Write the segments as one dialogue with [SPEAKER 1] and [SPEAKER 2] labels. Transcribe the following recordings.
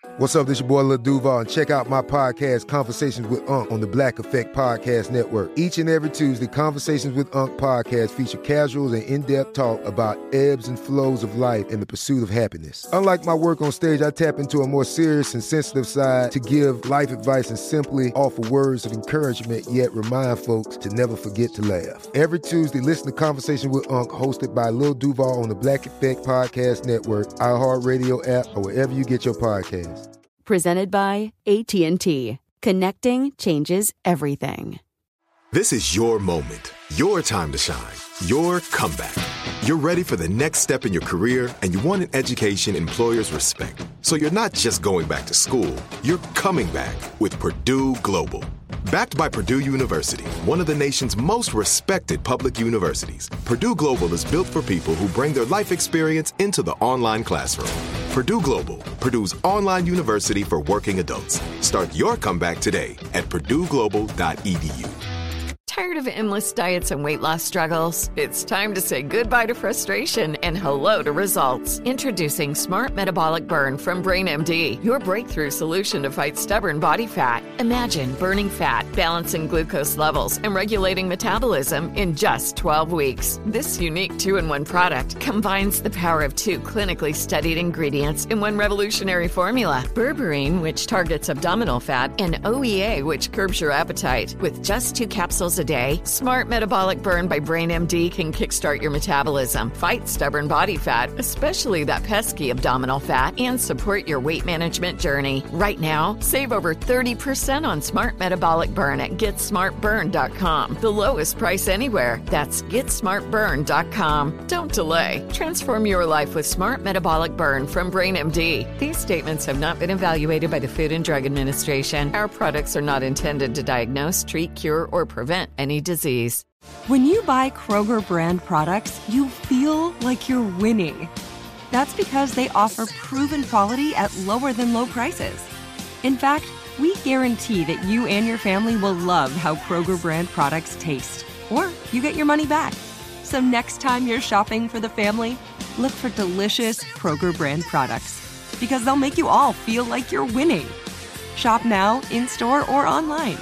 [SPEAKER 1] What's up, this your boy Lil Duval, and check out my podcast, Conversations with Unc, on the Black Effect Podcast Network. Each and every Tuesday, Conversations with Unc podcast feature casuals and in-depth talk about ebbs and flows of life and the pursuit of happiness. Unlike my work on stage, I tap into a more serious and sensitive side to give life advice and simply offer words of encouragement, yet remind folks to never forget to laugh. Every Tuesday, listen to Conversations with Unc, hosted by Lil Duval on the Black Effect Podcast Network, iHeartRadio app, or wherever you get your podcasts.
[SPEAKER 2] Presented by AT&T. Connecting changes everything.
[SPEAKER 3] This is your moment, your time to shine, your comeback. You're ready for the next step in your career, and you want an education employers respect. So you're not just going back to school, you're coming back with Purdue Global. Backed by Purdue University, one of the nation's most respected public universities, Purdue Global is built for people who bring their life experience into the online classroom. Purdue Global, Purdue's online university for working adults. Start your comeback today at purdueglobal.edu.
[SPEAKER 4] Tired of endless diets and weight loss struggles? It's time to say goodbye to frustration and hello to results. Introducing Smart Metabolic Burn from BrainMD, your breakthrough solution to fight stubborn body fat. Imagine burning fat, balancing glucose levels, and regulating metabolism in just 12 weeks. This unique 2-in-1 product combines the power of 2 clinically studied ingredients in one revolutionary formula. Berberine, which targets abdominal fat, and OEA, which curbs your appetite. With just 2 capsules a day, Smart Metabolic Burn by BrainMD can kickstart your metabolism, fight stubborn body fat, especially that pesky abdominal fat, and support your weight management journey. Right now, save over 30% on Smart Metabolic Burn at GetSmartBurn.com. The lowest price anywhere. That's GetSmartBurn.com. Don't delay. Transform your life with Smart Metabolic Burn from BrainMD. These statements have not been evaluated by the Food and Drug Administration. Our products are not intended to diagnose, treat, cure, or prevent any disease.
[SPEAKER 5] When you buy Kroger brand products, you feel like you're winning. That's because they offer proven quality at lower than low prices. In fact, we guarantee that you and your family will love how Kroger brand products taste, or you get your money back. So next time you're shopping for the family, look for delicious Kroger brand products, because they'll make you all feel like you're winning. Shop now, in-store, or online.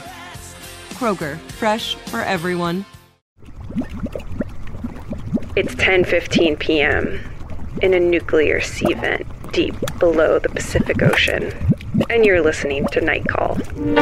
[SPEAKER 5] Kroger, fresh for everyone.
[SPEAKER 6] It's 10:15 p.m. in a nuclear sea vent deep below the Pacific Ocean, and you're listening to Night Call.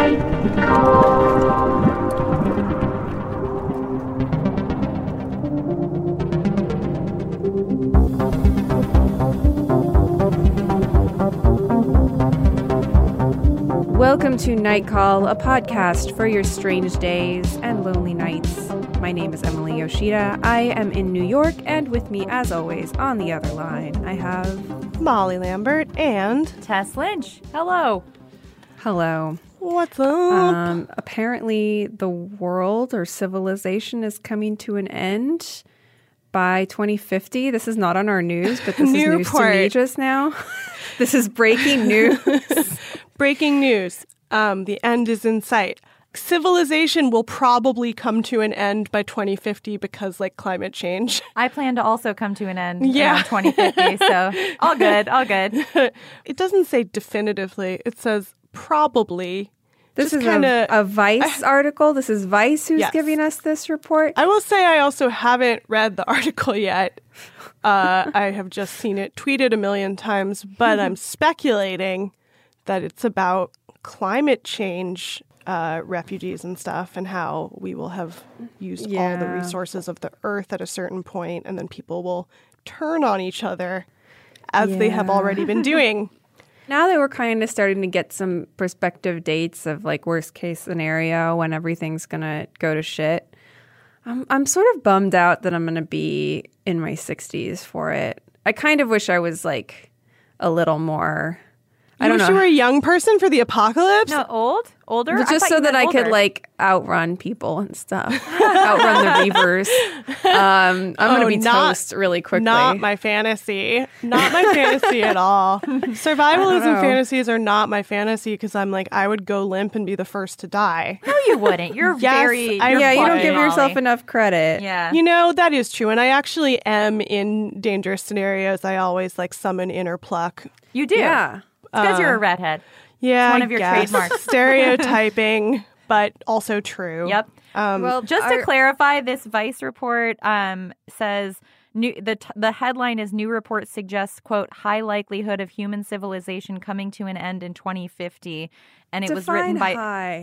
[SPEAKER 7] Welcome to Night Call, a podcast for your strange days and lonely nights. My name is Emily Yoshida. I am in New York, and with me, as always, on the other line, I have
[SPEAKER 8] Molly Lambert and
[SPEAKER 9] Tess Lynch. Hello.
[SPEAKER 7] Hello.
[SPEAKER 8] What's up?
[SPEAKER 7] Apparently, the world or civilization is coming to an end by 2050. This is not on our news, but this is news to me just now. This is breaking news.
[SPEAKER 8] Breaking news. The end is in sight. Civilization will probably come to an end by 2050 because, climate change.
[SPEAKER 9] I plan to also come to an end around 2050, so all good, all good.
[SPEAKER 8] It doesn't say definitively. It says probably.
[SPEAKER 7] This is a Vice article. This is Vice who's giving us this report.
[SPEAKER 8] I will say I also haven't read the article yet. I have just seen it tweeted a million times, but I'm speculating that it's about climate change, refugees and stuff, and how we will have used all the resources of the earth at a certain point, and then people will turn on each other as they have already been doing.
[SPEAKER 7] Now that we're kind of starting to get some prospective dates of worst case scenario when everything's going to go to shit, I'm sort of bummed out that I'm going to be in my 60s for it. I kind of wish I was a little more... I don't know.
[SPEAKER 8] You were a young person for the apocalypse?
[SPEAKER 9] No, older?
[SPEAKER 7] But just so that I could outrun people and stuff. Outrun the beavers. I'm going to be toast really quickly.
[SPEAKER 8] Not my fantasy. Not my fantasy at all. Survivalism fantasies are not my fantasy because I'm I would go limp and be the first to die.
[SPEAKER 9] No, you wouldn't. You're
[SPEAKER 7] you don't give yourself enough credit.
[SPEAKER 9] Yeah.
[SPEAKER 8] That is true. And I actually am in dangerous scenarios. I always summon inner pluck.
[SPEAKER 9] You do?
[SPEAKER 7] Yeah.
[SPEAKER 9] because you're a redhead.
[SPEAKER 8] Yeah,
[SPEAKER 9] it's one of your trademarks.
[SPEAKER 8] Stereotyping, but also true.
[SPEAKER 9] Yep. Just to clarify, this Vice report says the headline is "New report suggests quote high likelihood of human civilization coming to an end in 2050," and it was written by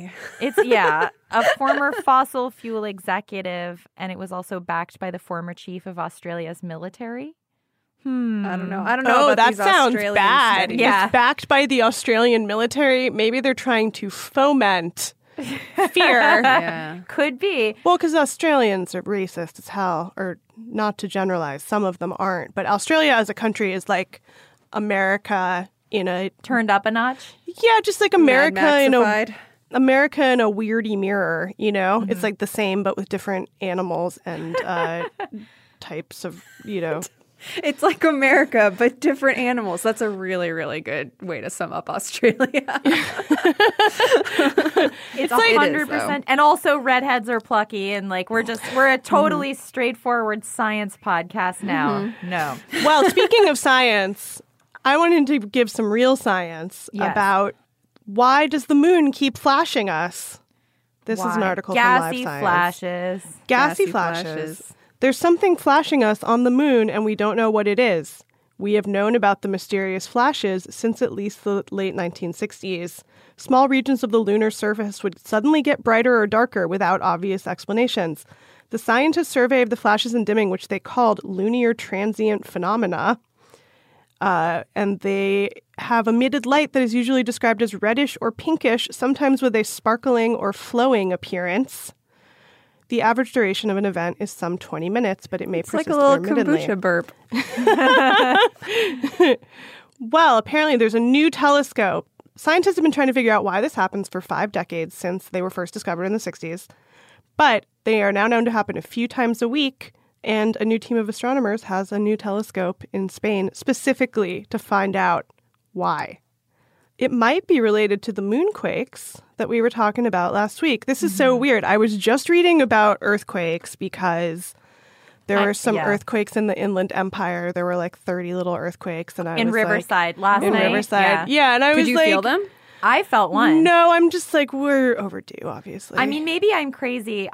[SPEAKER 9] a former fossil fuel executive, and it was also backed by the former chief of Australia's military.
[SPEAKER 7] I don't know. Oh,
[SPEAKER 8] about that sounds
[SPEAKER 7] Australian
[SPEAKER 8] bad.
[SPEAKER 7] studies.
[SPEAKER 8] Yeah. It's backed by the Australian military. Maybe they're trying to foment fear.
[SPEAKER 7] Yeah.
[SPEAKER 9] Could be.
[SPEAKER 8] Well, because Australians are racist as hell, or not to generalize, some of them aren't. But Australia as a country is like America in a...
[SPEAKER 9] Turned up a notch?
[SPEAKER 8] Yeah, just like America in
[SPEAKER 7] Mad-maxified.
[SPEAKER 8] America in a weirdy mirror, you know? It's like the same, but with different animals and types of, you know...
[SPEAKER 7] It's like America, but different animals. That's a really, really good way to sum up Australia.
[SPEAKER 9] It's like 100%. And also redheads are plucky, and like we're a totally straightforward science podcast now. No.
[SPEAKER 8] Well, speaking of science, I wanted to give some real science about why does the moon keep flashing us? This is an article from Live Science. Gassy flashes. There's something flashing us on the moon, and we don't know what it is. We have known about the mysterious flashes since at least the late 1960s. Small regions of the lunar surface would suddenly get brighter or darker without obvious explanations. The scientists' survey of the flashes and dimming, which they called lunar transient phenomena, and they have emitted light that is usually described as reddish or pinkish, sometimes with a sparkling or flowing appearance. The average duration of an event is some 20 minutes, but it may persist intermittently.
[SPEAKER 7] It's like a little kombucha burp.
[SPEAKER 8] Well, apparently there's a new telescope. Scientists have been trying to figure out why this happens for 5 decades since they were first discovered in the 60s. But they are now known to happen a few times a week, and a new team of astronomers has a new telescope in Spain specifically to find out why. It might be related to the moonquakes that we were talking about last week. This is so weird. I was just reading about earthquakes because there were some earthquakes in the Inland Empire. There were like 30 little earthquakes. And I
[SPEAKER 9] in
[SPEAKER 8] was
[SPEAKER 9] Riverside last night.
[SPEAKER 8] In Riverside. Yeah, and I was
[SPEAKER 7] Could you
[SPEAKER 8] like...
[SPEAKER 7] feel them?
[SPEAKER 9] I felt one.
[SPEAKER 8] No, I'm just like, we're overdue, obviously.
[SPEAKER 9] I mean, maybe I'm crazy.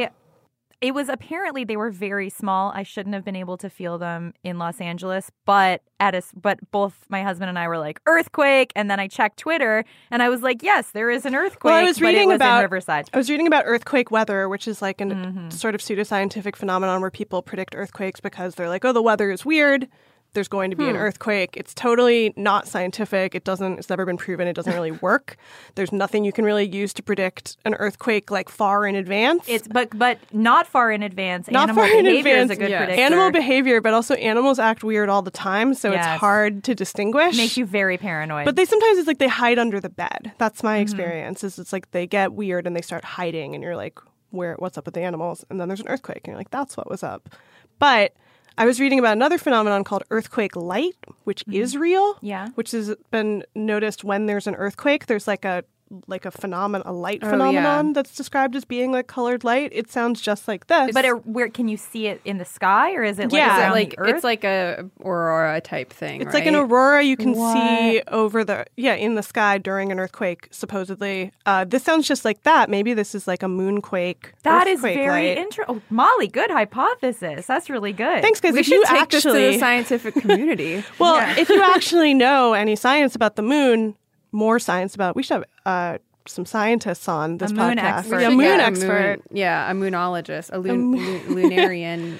[SPEAKER 9] It was apparently they were very small. I shouldn't have been able to feel them in Los Angeles, but both my husband and I were like, earthquake, and then I checked Twitter and I was like, yes, there is an earthquake.
[SPEAKER 8] Well, I was reading
[SPEAKER 9] in
[SPEAKER 8] about
[SPEAKER 9] Riverside.
[SPEAKER 8] I was reading about earthquake weather, which is like a sort of pseudoscientific phenomenon where people predict earthquakes because they're like, oh, the weather is weird. There's going to be an earthquake. It's totally not scientific. It's never been proven. It doesn't really work. There's nothing you can really use to predict an earthquake like far in advance.
[SPEAKER 9] But not far in advance.
[SPEAKER 8] Not
[SPEAKER 9] Animal
[SPEAKER 8] far in
[SPEAKER 9] behavior
[SPEAKER 8] advance.
[SPEAKER 9] is a good predictor.
[SPEAKER 8] Animal behavior, but also animals act weird all the time, so it's hard to distinguish.
[SPEAKER 9] Makes you very paranoid.
[SPEAKER 8] But sometimes it's like they hide under the bed. That's my experience. Is it's like they get weird and they start hiding, and you're like, what's up with the animals? And then there's an earthquake, and you're like, that's what was up. But I was reading about another phenomenon called earthquake light, which is real. Yeah. Which has been noticed when there's an earthquake. There's like a phenomenon, a light phenomenon that's described as being like colored light. It sounds just like this.
[SPEAKER 9] But where can you see it in the sky, or is it around the earth?
[SPEAKER 7] It's like a aurora type thing.
[SPEAKER 8] It's like an aurora you can see over in the sky during an earthquake. Supposedly, this sounds just like that. Maybe this is like a moonquake.
[SPEAKER 9] That is very interesting. Oh, Molly, good hypothesis. That's really good.
[SPEAKER 8] Thanks, because
[SPEAKER 7] we should take this to the scientific community.
[SPEAKER 8] Well, if you actually know any science about the moon. More science about. We should have some scientists on this podcast.
[SPEAKER 7] A moon expert. A moonologist, a lunarian.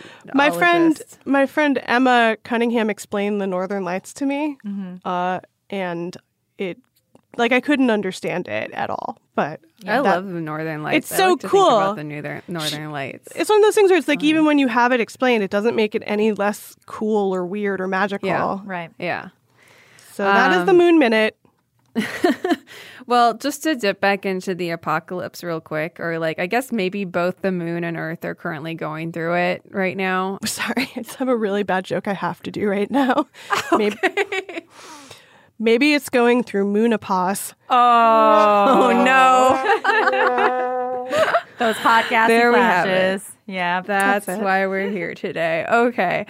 [SPEAKER 8] My friend Emma Cunningham explained the Northern Lights to me, and it I couldn't understand it at all. But
[SPEAKER 7] I love the Northern Lights.
[SPEAKER 8] It's so cool.
[SPEAKER 7] About the Northern Lights.
[SPEAKER 8] It's one of those things where it's like even when you have it explained, it doesn't make it any less cool or weird or magical.
[SPEAKER 9] Yeah, right.
[SPEAKER 7] Yeah.
[SPEAKER 8] So that is the Moon Minute.
[SPEAKER 7] Well, just to dip back into the apocalypse real quick, or I guess maybe both the moon and Earth are currently going through it right now.
[SPEAKER 8] Sorry, I just have a really bad joke I have to do right now.
[SPEAKER 7] Okay.
[SPEAKER 8] Maybe it's going through moonopause.
[SPEAKER 9] Oh no. Those hot gassy flashes. Yeah,
[SPEAKER 7] That's why we're here today. Okay.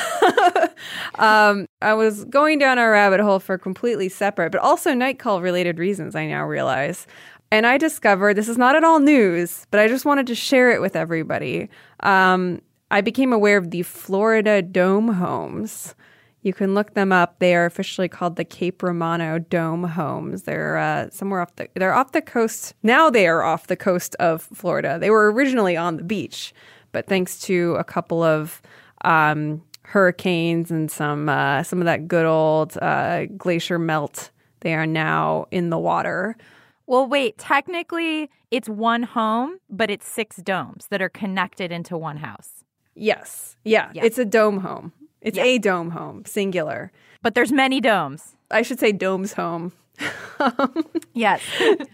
[SPEAKER 7] I was going down a rabbit hole for completely separate, but also night call related reasons, I now realize. And I discovered, this is not at all news, but I just wanted to share it with everybody. I became aware of the Florida Dome Homes. You can look them up. They are officially called the Cape Romano Dome Homes. They're they're off the coast. Now they are off the coast of Florida. They were originally on the beach, but thanks to a couple of hurricanes and some of that good old glacier melt, they are now in the water.
[SPEAKER 9] Well, wait, technically it's one home, but it's 6 domes that are connected into one house.
[SPEAKER 7] Yes. Yeah. It's a dome home. It's a dome home, singular.
[SPEAKER 9] But there's many domes.
[SPEAKER 7] I should say domes home.
[SPEAKER 9] Yes.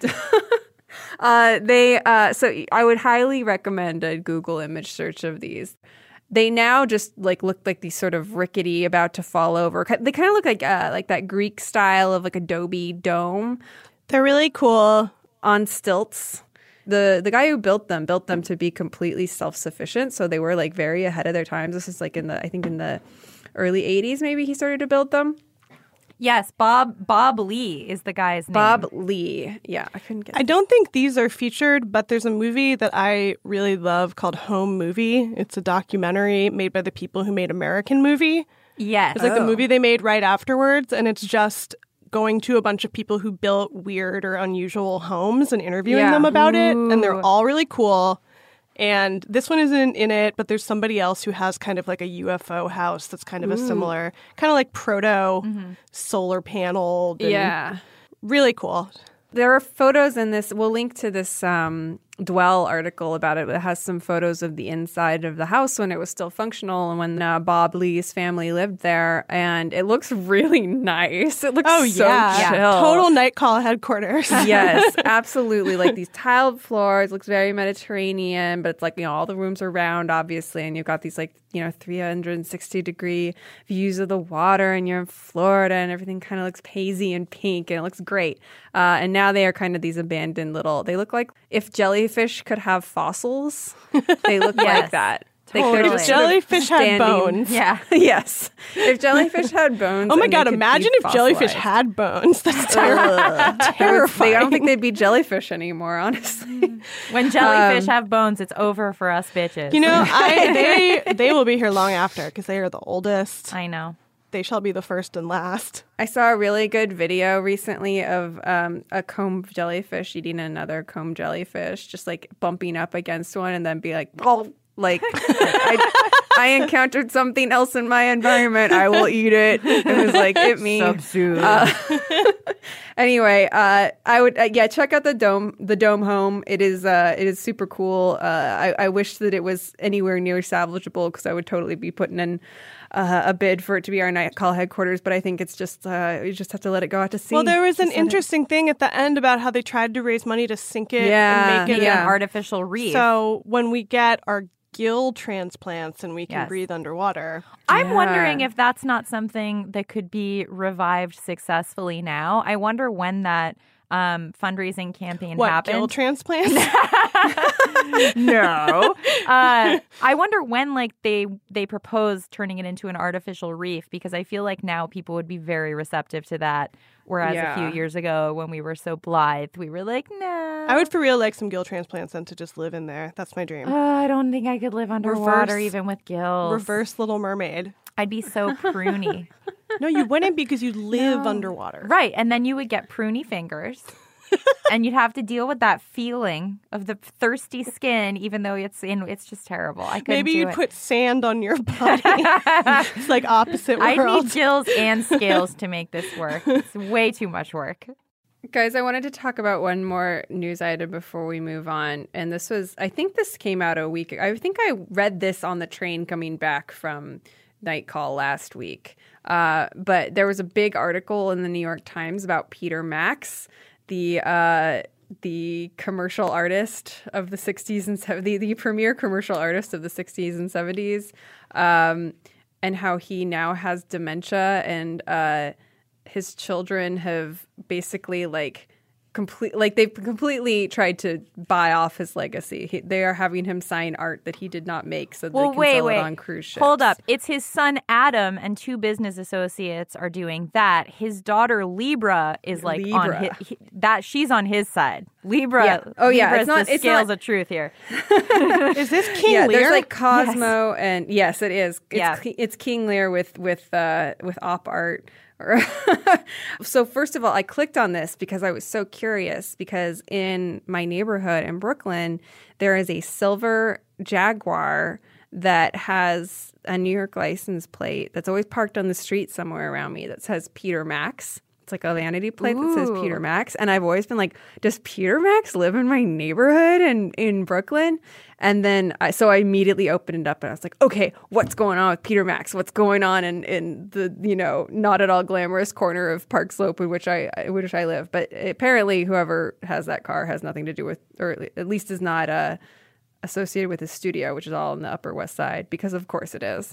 [SPEAKER 7] So I would highly recommend a Google image search of these. They now just look like these sort of rickety, about to fall over. They kind of look like that Greek style of adobe dome.
[SPEAKER 8] They're really cool.
[SPEAKER 7] On stilts. The guy who built them to be completely self-sufficient. So they were very ahead of their times. This is in the early 80s, maybe he started to build them.
[SPEAKER 9] Yes, Bob Lee is the guy's name.
[SPEAKER 7] Bob Lee. Yeah, I couldn't get
[SPEAKER 8] I don't think these are featured, but there's a movie that I really love called Home Movie. It's a documentary made by the people who made American Movie.
[SPEAKER 9] Yes.
[SPEAKER 8] It's the movie they made right afterwards, and it's just going to a bunch of people who built weird or unusual homes and interviewing them about it. And they're all really cool. And this one isn't in it, but there's somebody else who has kind of a UFO house that's kind of a similar, kind of like proto solar paneled. And really cool.
[SPEAKER 7] There are photos in this. We'll link to this Dwell article about it. It has some photos of the inside of the house when it was still functional and when Bob Lee's family lived there. And it looks really nice. It looks so chill.
[SPEAKER 8] Total night call headquarters.
[SPEAKER 7] Yes, absolutely. These tiled floors. Looks very Mediterranean, but it's all the rooms are round, obviously. And you've got these 360-degree views of the water, and you're in Florida, and everything kind of looks hazy and pink, and it looks great. And now they are kind of these abandoned they look like if jellyfish could have fossils, they look like that.
[SPEAKER 8] Totally. If jellyfish had bones.
[SPEAKER 7] Yeah. Yes. If jellyfish had bones.
[SPEAKER 8] Oh my God, imagine if jellyfish had bones. That's terrifying.
[SPEAKER 7] I don't think they'd be jellyfish anymore, honestly.
[SPEAKER 9] When jellyfish have bones, it's over for us bitches.
[SPEAKER 8] They will be here long after because they are the oldest.
[SPEAKER 9] I know.
[SPEAKER 8] They shall be the first and last.
[SPEAKER 7] I saw a really good video recently of a comb jellyfish eating another comb jellyfish, just bumping up against one and then be oh, I encountered something else in my environment. I will eat it. It was it me. Anyway, I would check out the dome home. It is super cool. I wish that it was anywhere near salvageable because I would totally be putting in a bid for it to be our night call headquarters. But I think it's just we just have to let it go out to sea.
[SPEAKER 8] Well, there was an interesting thing at the end about how they tried to raise money to sink it and make it
[SPEAKER 9] an artificial reef.
[SPEAKER 8] So when we get our gill transplants and we can breathe underwater.
[SPEAKER 9] I'm wondering if that's not something that could be revived successfully now. I wonder when that fundraising campaign happened.
[SPEAKER 8] Gill transplants?
[SPEAKER 9] No. I wonder when they proposed turning it into an artificial reef, because I feel like now people would be very receptive to that. Whereas a few years ago when we were so blithe, we were like, no.
[SPEAKER 8] I would for real like some gill transplants and to just live in there. That's my dream.
[SPEAKER 9] I don't think I could live underwater even with gills.
[SPEAKER 8] Reverse Little Mermaid.
[SPEAKER 9] I'd be so pruny.
[SPEAKER 8] No, you wouldn't because you live underwater.
[SPEAKER 9] Right. And then you would get pruny fingers. And you'd have to deal with that feeling of the thirsty skin, even though it's just terrible. I couldn't
[SPEAKER 8] Maybe
[SPEAKER 9] do
[SPEAKER 8] you'd
[SPEAKER 9] it.
[SPEAKER 8] put sand on your body. It's opposite worlds.
[SPEAKER 9] I need gills and scales to make this work. It's way too much work.
[SPEAKER 7] Guys, I wanted to talk about one more news item before we move on. And I think this came out a week ago. I think I read this on the train coming back from Night Call last week. But there was a big article in the New York Times about Peter Max, the commercial artist of the 60s and 70s, the premier commercial artist of the 60s and 70s, and how he now has dementia, and his children have basically they've completely tried to buy off his legacy. They are having him sign art that he did not make so they can sell it on cruise ships.
[SPEAKER 9] Hold up. It's his son Adam and 2 business associates are doing that. His daughter Libra is on that she's on his side. Libra.
[SPEAKER 7] Yeah. Oh yeah,
[SPEAKER 9] Libra's the scales of truth here.
[SPEAKER 8] Is this King Lear?
[SPEAKER 7] There's like Cosmo and yes, it is. It's King Lear with op art. So first of all, I clicked on this because I was so curious because in my neighborhood in Brooklyn, there is a silver Jaguar that has a New York license plate that's always parked on the street somewhere around me that says Peter Max. It's like a vanity plate that says Peter Max. And I've always been like, does Peter Max live in my neighborhood in Brooklyn? And then I immediately opened it up and I was like, okay, what's going on with Peter Max? What's going on in the, not at all glamorous corner of Park Slope in which I live? But apparently whoever has that car has nothing to do with, or at least is not associated with his studio, which is all on the Upper West Side, because of course it is.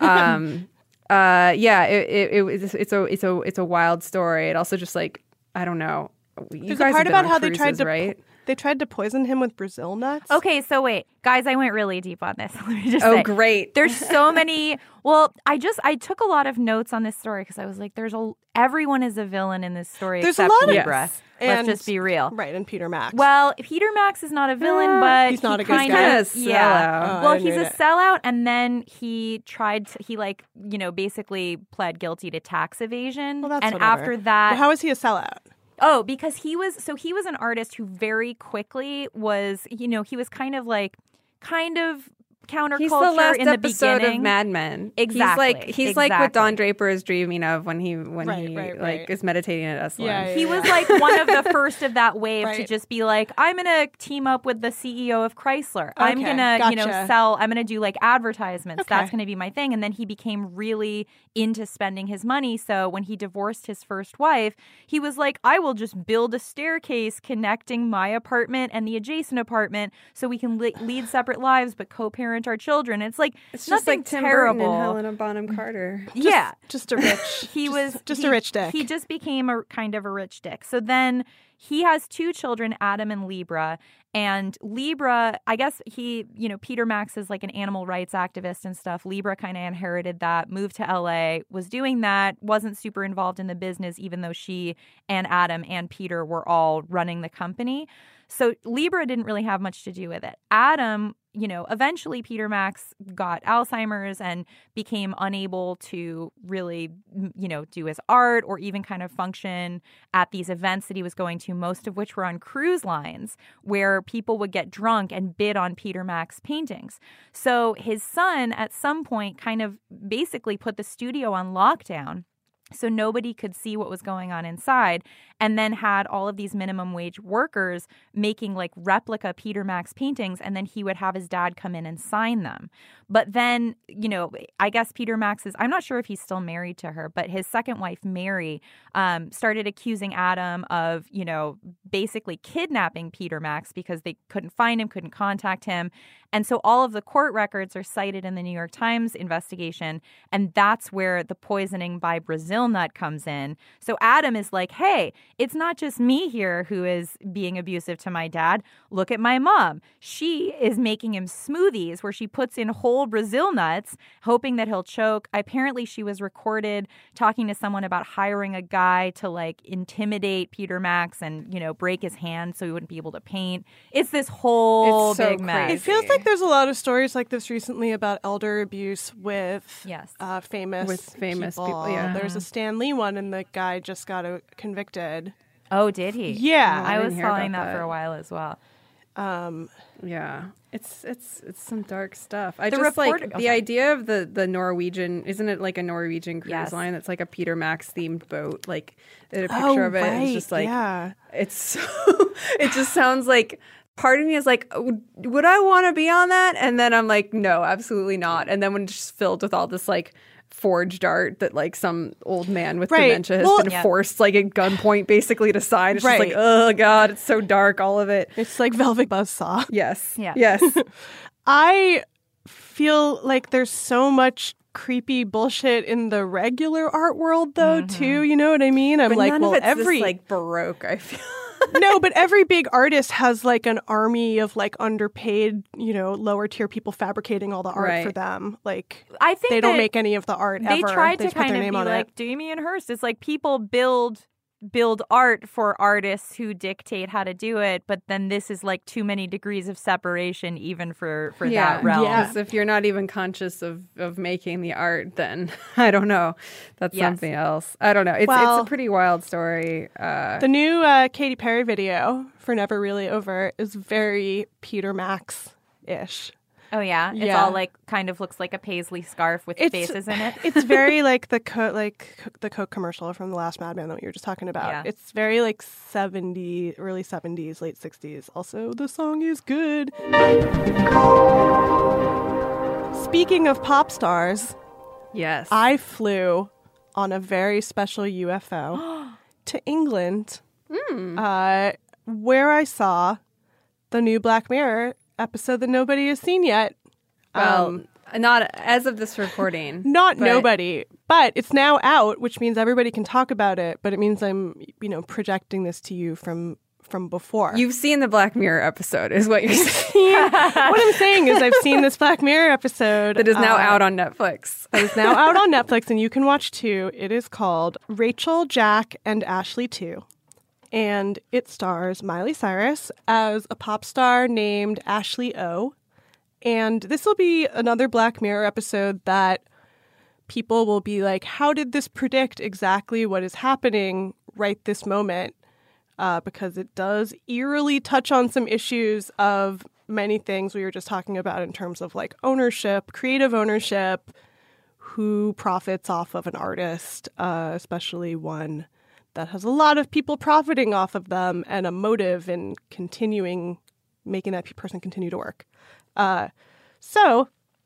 [SPEAKER 7] It's a wild story. It also just like, I don't know.
[SPEAKER 8] There's a part about how they tried to poison him with Brazil nuts.
[SPEAKER 9] Okay, so wait, guys, I went really deep on this. Let me just say.
[SPEAKER 7] Great.
[SPEAKER 9] There's so many. Well, I took a lot of notes on this story because I was like, everyone is a villain in this story except Libra.
[SPEAKER 8] Yes.
[SPEAKER 9] Let's just be real.
[SPEAKER 8] Right, and Peter Max.
[SPEAKER 9] Well, Peter Max is not a villain, but
[SPEAKER 8] he's not a good
[SPEAKER 9] guy.
[SPEAKER 7] Yeah.
[SPEAKER 9] Well, he's a sellout, and then he basically pled guilty to tax evasion.
[SPEAKER 8] Well, that's
[SPEAKER 9] and
[SPEAKER 8] whatever.
[SPEAKER 9] After that,
[SPEAKER 8] well, how is he a sellout?
[SPEAKER 9] Oh, because he was an artist who very quickly was, he was kind of counterculture
[SPEAKER 7] he's the last
[SPEAKER 9] in the
[SPEAKER 7] episode
[SPEAKER 9] beginning
[SPEAKER 7] of Mad Men.
[SPEAKER 9] Exactly.
[SPEAKER 7] He's like what Don Draper is dreaming of when he is meditating at Esalen.
[SPEAKER 8] Yeah.
[SPEAKER 9] He was like one of the first of that wave to just be like, I'm gonna team up with the CEO of Chrysler.
[SPEAKER 8] Okay,
[SPEAKER 9] I'm gonna sell. I'm gonna do like advertisements.
[SPEAKER 8] Okay.
[SPEAKER 9] That's gonna be my thing. And then he became really into spending his money. So when he divorced his first wife, he was like, I will just build a staircase connecting my apartment and the adjacent apartment so we can lead separate lives but co-parent our children. It's like
[SPEAKER 7] it's
[SPEAKER 9] nothing
[SPEAKER 7] just like Tim
[SPEAKER 9] terrible.
[SPEAKER 7] Burton and Helena Bonham Carter.
[SPEAKER 8] Just a rich. Just a rich dick.
[SPEAKER 9] He just became a kind of a rich dick. So then he has 2 children, Adam and Libra. And Libra, I guess Peter Max is like an animal rights activist and stuff. Libra kind of inherited that, moved to LA, was doing that, wasn't super involved in the business, even though she and Adam and Peter were all running the company. So Libra didn't really have much to do with it. Adam, eventually Peter Max got Alzheimer's and became unable to really, do his art or even kind of function at these events that he was going to, most of which were on cruise lines where people would get drunk and bid on Peter Max paintings. So his son at some point kind of basically put the studio on lockdown so nobody could see what was going on inside, and then had all of these minimum wage workers making like replica Peter Max paintings, and then he would have his dad come in and sign them. But then, I guess Peter Max I'm not sure if he's still married to her, but his second wife, Mary, started accusing Adam of, basically kidnapping Peter Max because they couldn't find him, couldn't contact him. And so all of the court records are cited in the New York Times investigation, and that's where the poisoning by Brazil nut comes in. So Adam is like, hey, it's not just me here who is being abusive to my dad. Look at my mom. She is making him smoothies where she puts in whole Brazil nuts, hoping that he'll choke. Apparently she was recorded talking to someone about hiring a guy to like intimidate Peter Max and, break his hand so he wouldn't be able to paint. It's this whole big mess.
[SPEAKER 8] It feels like there's a lot of stories like this recently about elder abuse with famous people.
[SPEAKER 7] Yeah.
[SPEAKER 8] There's a Stan Lee one, and the guy just got convicted.
[SPEAKER 9] Oh, did he?
[SPEAKER 8] Yeah.
[SPEAKER 9] I was following that for a while as well.
[SPEAKER 7] Yeah, it's some dark stuff. The idea of the Norwegian, isn't it like a Norwegian cruise line that's like a Peter Max themed boat? Like a picture of it.
[SPEAKER 8] Right.
[SPEAKER 7] It's just like it's so. It just sounds like. Part of me is like, would I want to be on that? And then I'm like, no, absolutely not. And then when it's just filled with all this like forged art that like some old man with dementia has been forced like at gunpoint basically to sign. It's just like, oh God, it's so dark, all of it.
[SPEAKER 8] It's like Velvet Buzzsaw.
[SPEAKER 7] Yes.
[SPEAKER 9] Yeah.
[SPEAKER 7] Yes.
[SPEAKER 8] I feel like there's so much creepy bullshit in the regular art world though, too. You know what I mean? I'm
[SPEAKER 7] but
[SPEAKER 8] like,
[SPEAKER 7] none
[SPEAKER 8] well,
[SPEAKER 7] of it's this, like Baroque, I feel.
[SPEAKER 8] No, but every big artist has like an army of like underpaid, lower tier people fabricating all the art for them. Like,
[SPEAKER 9] I think
[SPEAKER 8] they don't make any of the art
[SPEAKER 9] they
[SPEAKER 8] ever.
[SPEAKER 9] tried
[SPEAKER 8] They
[SPEAKER 9] to
[SPEAKER 8] just put
[SPEAKER 9] kind
[SPEAKER 8] their
[SPEAKER 9] of
[SPEAKER 8] name
[SPEAKER 9] be
[SPEAKER 8] on
[SPEAKER 9] like
[SPEAKER 8] it.
[SPEAKER 9] Damien Hirst. It's like people build art for artists who dictate how to do it, but then this is like too many degrees of separation even for that realm.
[SPEAKER 8] Yeah.
[SPEAKER 7] Because if you're not even conscious of making the art, then I don't know. That's something else. I don't know. It's a pretty wild story.
[SPEAKER 8] The new Katy Perry video for Never Really Over is very Peter Max-ish.
[SPEAKER 9] Oh yeah, it's all like kind of looks like a paisley scarf with faces in it.
[SPEAKER 8] It's very like the Coke commercial from the last Mad Men that you were just talking about.
[SPEAKER 9] Yeah.
[SPEAKER 8] It's very like early 70s, late 60s. Also, the song is good. Speaking of pop stars,
[SPEAKER 7] yes,
[SPEAKER 8] I flew on a very special UFO to England, where I saw the new Black Mirror episode that nobody has seen yet.
[SPEAKER 7] Well, not as of this recording.
[SPEAKER 8] Nobody, but it's now out, which means everybody can talk about it. But it means I'm, projecting this to you from before.
[SPEAKER 7] You've seen the Black Mirror episode, is what you're saying.
[SPEAKER 8] What I'm saying is I've seen this Black Mirror episode
[SPEAKER 7] that is now out on Netflix.
[SPEAKER 8] That is now out on Netflix, and you can watch too. It is called Rachel, Jack, and Ashley 2. And it stars Miley Cyrus as a pop star named Ashley O. And this will be another Black Mirror episode that people will be like, how did this predict exactly what is happening right this moment? Because it does eerily touch on some issues of many things we were just talking about in terms of like ownership, creative ownership, who profits off of an artist, especially one that has a lot of people profiting off of them and a motive in making that person continue to work. So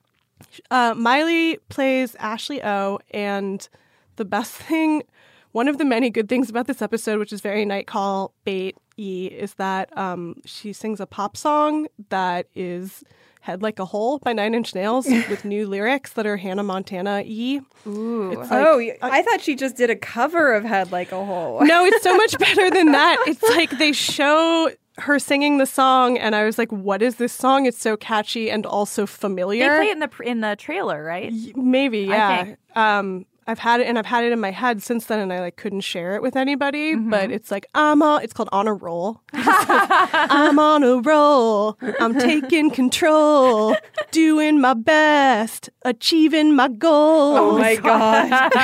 [SPEAKER 8] Miley plays Ashley O, and the best thing, one of the many good things about this episode, which is very night call bait-y, is that she sings a pop song that is Head Like a Hole by Nine Inch Nails with new lyrics that are Hannah Montana-y.
[SPEAKER 7] Ooh.
[SPEAKER 8] Like,
[SPEAKER 7] I thought she just did a cover of Head Like a Hole.
[SPEAKER 8] No, it's so much better than that. It's like they show her singing the song, and I was like, what is this song? It's so catchy and also familiar.
[SPEAKER 9] They play it in the trailer, right?
[SPEAKER 8] Maybe, yeah.
[SPEAKER 9] I think.
[SPEAKER 8] I've had it in my head since then, and I like couldn't share it with anybody. But it's like it's called On a Roll. I'm on a roll. I'm taking control, doing my best, achieving my goals.
[SPEAKER 7] Oh my god!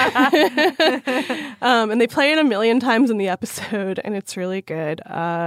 [SPEAKER 8] And they play it a million times in the episode, and it's really good.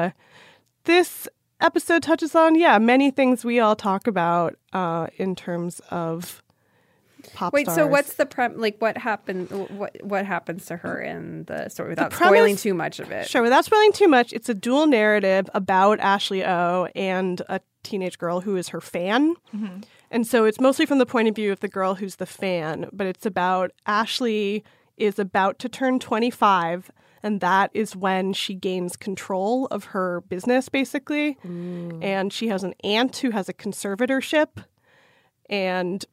[SPEAKER 8] This episode touches on many things we all talk about in terms of pop stars.
[SPEAKER 7] So what's the what happened? What happens to her in the story without spoiling too much of it?
[SPEAKER 8] Sure, without spoiling too much, it's a dual narrative about Ashley O and a teenage girl who is her fan. Mm-hmm. And so it's mostly from the point of view of the girl who's the fan, but it's about Ashley is about to turn 25, and that is when she gains control of her business, basically. Ooh. And she has an aunt who has a conservatorship, and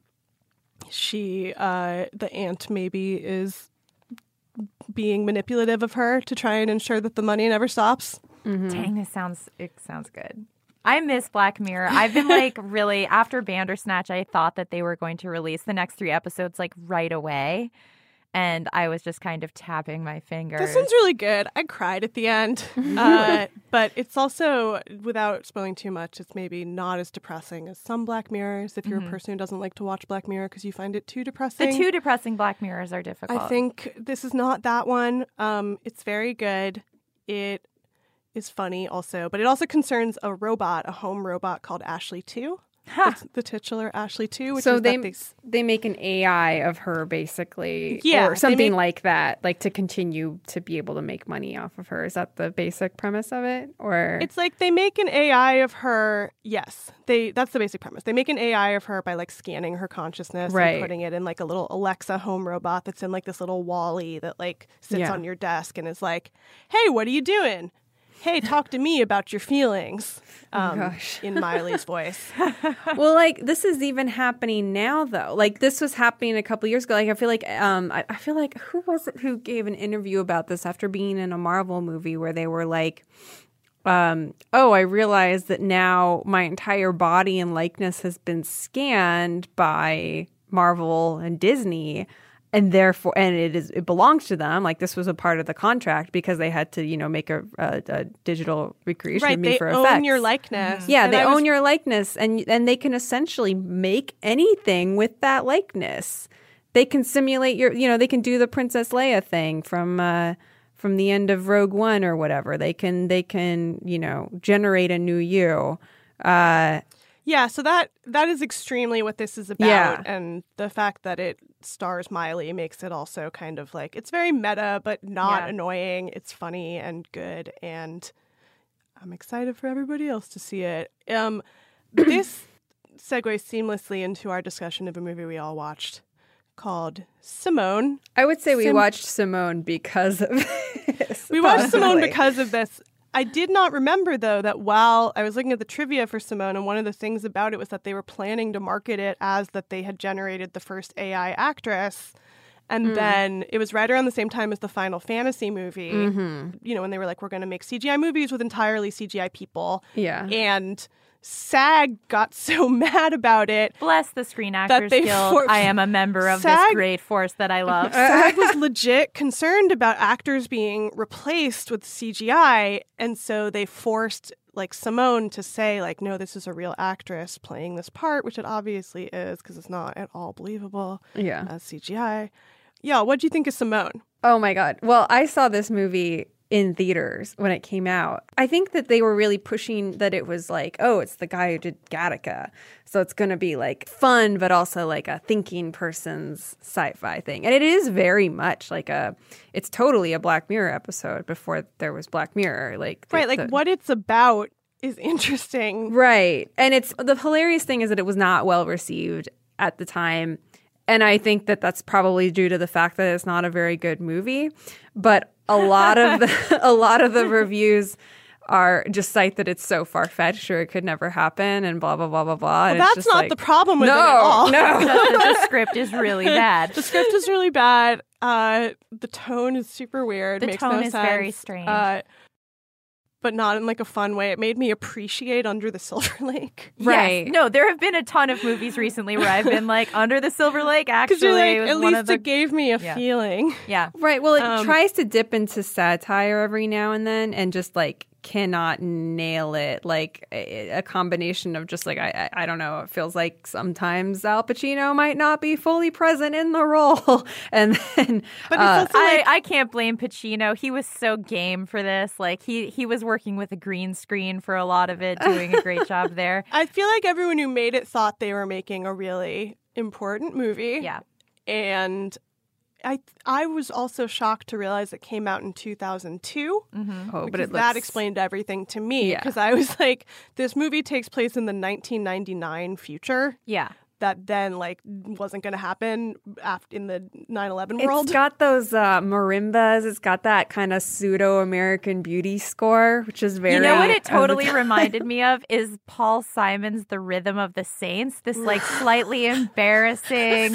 [SPEAKER 8] the aunt maybe is being manipulative of her to try and ensure that the money never stops.
[SPEAKER 9] Mm-hmm. Dang, it sounds good. I miss Black Mirror. I've been like really, after Bandersnatch, I thought that they were going to release the next 3 episodes like right away. And I was just kind of tapping my fingers.
[SPEAKER 8] This one's really good. I cried at the end. But it's also, without spoiling too much, it's maybe not as depressing as some Black Mirrors. If you're a person who doesn't like to watch Black Mirror because you find it too depressing.
[SPEAKER 9] The too depressing Black Mirrors are difficult.
[SPEAKER 8] I think this is not that one. It's very good. It is funny also. But it also concerns a home robot called Ashley 2. The titular Ashley 2. Which
[SPEAKER 7] so
[SPEAKER 8] is
[SPEAKER 7] they make an AI of her, basically,
[SPEAKER 8] or
[SPEAKER 7] something like that, like to continue to be able to make money off of her. Is that the basic premise of it? Or
[SPEAKER 8] it's like they make an AI of her. Yes, that's the basic premise. They make an AI of her by like scanning her consciousness and putting it in like a little Alexa home robot that's in like this little Wall-E that like sits on your desk and is like, "Hey, what are you doing? Hey, talk to me about your feelings," in Miley's voice.
[SPEAKER 7] Well, like this is even happening now, though. Like this was happening a couple years ago. Like I feel like who was it who gave an interview about this after being in a Marvel movie where they were like, I realized that now my entire body and likeness has been scanned by Marvel and Disney, and therefore, and it belongs to them. Like, this was a part of the contract because they had to, make a digital recreation of me for effects.
[SPEAKER 8] They own your likeness.
[SPEAKER 7] Yeah, they own your likeness, and they can essentially make anything with that likeness. They can simulate they can do the Princess Leia thing from the end of Rogue One or whatever. They can generate a new you.
[SPEAKER 8] Yeah, so that is extremely what this is about. Yeah. And the fact that it stars Miley makes it also kind of like, it's very meta, but not annoying. It's funny and good, and I'm excited for everybody else to see it. This segues seamlessly into our discussion of a movie we all watched called Simone.
[SPEAKER 7] I would say we watched Simone because of this.
[SPEAKER 8] We watched Simone because of this. I did not remember, though, that while I was looking at the trivia for Simone, and one of the things about it was that they were planning to market it as that they had generated the first AI actress. And then it was right around the same time as the Final Fantasy movie, when they were like, we're going to make CGI movies with entirely CGI people.
[SPEAKER 7] Yeah.
[SPEAKER 8] And SAG got so mad about it.
[SPEAKER 9] Bless the Screen Actors Guild. I am a member of this great force that I love.
[SPEAKER 8] SAG was legit concerned about actors being replaced with CGI, and so they forced Simone to say no, this is a real actress playing this part, which it obviously is because it's not at all believable as CGI. Yeah, what'd you think of Simone?
[SPEAKER 7] Oh my God. Well, I saw this movie in theaters when it came out. I think that they were really pushing that it was it's the guy who did Gattaca. So it's going to be fun, but also a thinking person's sci-fi thing. And it is very much it's totally a Black Mirror episode before there was Black Mirror.
[SPEAKER 8] What it's about is interesting.
[SPEAKER 7] Right. And the hilarious thing is that it was not well received at the time. And I think that that's probably due to the fact that it's not a very good movie. But a lot of the reviews are just cite that it's so far-fetched or it could never happen and blah, blah, blah, blah, blah.
[SPEAKER 8] Well, that's not the problem with it at all.
[SPEAKER 7] No.
[SPEAKER 9] The script is really bad.
[SPEAKER 8] The script is really bad. The tone is super weird.
[SPEAKER 9] The
[SPEAKER 8] Makes
[SPEAKER 9] tone
[SPEAKER 8] no
[SPEAKER 9] is
[SPEAKER 8] sense.
[SPEAKER 9] very strange.
[SPEAKER 8] But not in a fun way. It made me appreciate Under the Silver Lake.
[SPEAKER 7] Right.
[SPEAKER 9] Yes. No, there have been a ton of movies recently where I've been Under the Silver Lake, actually.
[SPEAKER 8] At least it gave me a feeling.
[SPEAKER 9] Yeah.
[SPEAKER 7] Right. Well, it tries to dip into satire every now and then and just cannot nail it. A combination of just I don't know. It feels like sometimes Al Pacino might not be fully present in the role. And then
[SPEAKER 8] but it's also
[SPEAKER 9] I can't blame Pacino. He was so game for this. He was working with a green screen for a lot of it, doing a great job there.
[SPEAKER 8] I feel like everyone who made it thought they were making a really important movie.
[SPEAKER 9] Yeah.
[SPEAKER 8] And I was also shocked to realize it came out in 2002.
[SPEAKER 9] Mm-hmm.
[SPEAKER 7] Oh, but
[SPEAKER 8] that explained everything to me because I was this movie takes place in the 1999 future.
[SPEAKER 9] Yeah.
[SPEAKER 8] That then wasn't going to happen in the 9/11 world.
[SPEAKER 7] It's got those marimbas. It's got that kind of pseudo-American Beauty score, which is very.
[SPEAKER 9] You know what it totally reminded me of is Paul Simon's "The Rhythm of the Saints." This slightly embarrassing,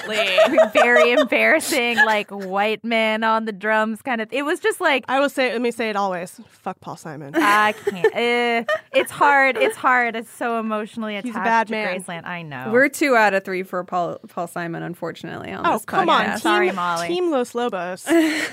[SPEAKER 9] very embarrassing, white man on the drums kind of. It was just
[SPEAKER 8] I will say. Let me say it always. Fuck Paul Simon.
[SPEAKER 9] I can't. It's hard. It's hard. It's so emotionally attached
[SPEAKER 8] He's a bad
[SPEAKER 9] to
[SPEAKER 8] man.
[SPEAKER 9] Graceland. I know.
[SPEAKER 7] We're 2 out of 3 for Paul Simon, unfortunately, on this podcast.
[SPEAKER 8] Come on.
[SPEAKER 9] Sorry, Molly.
[SPEAKER 8] Team Los Lobos.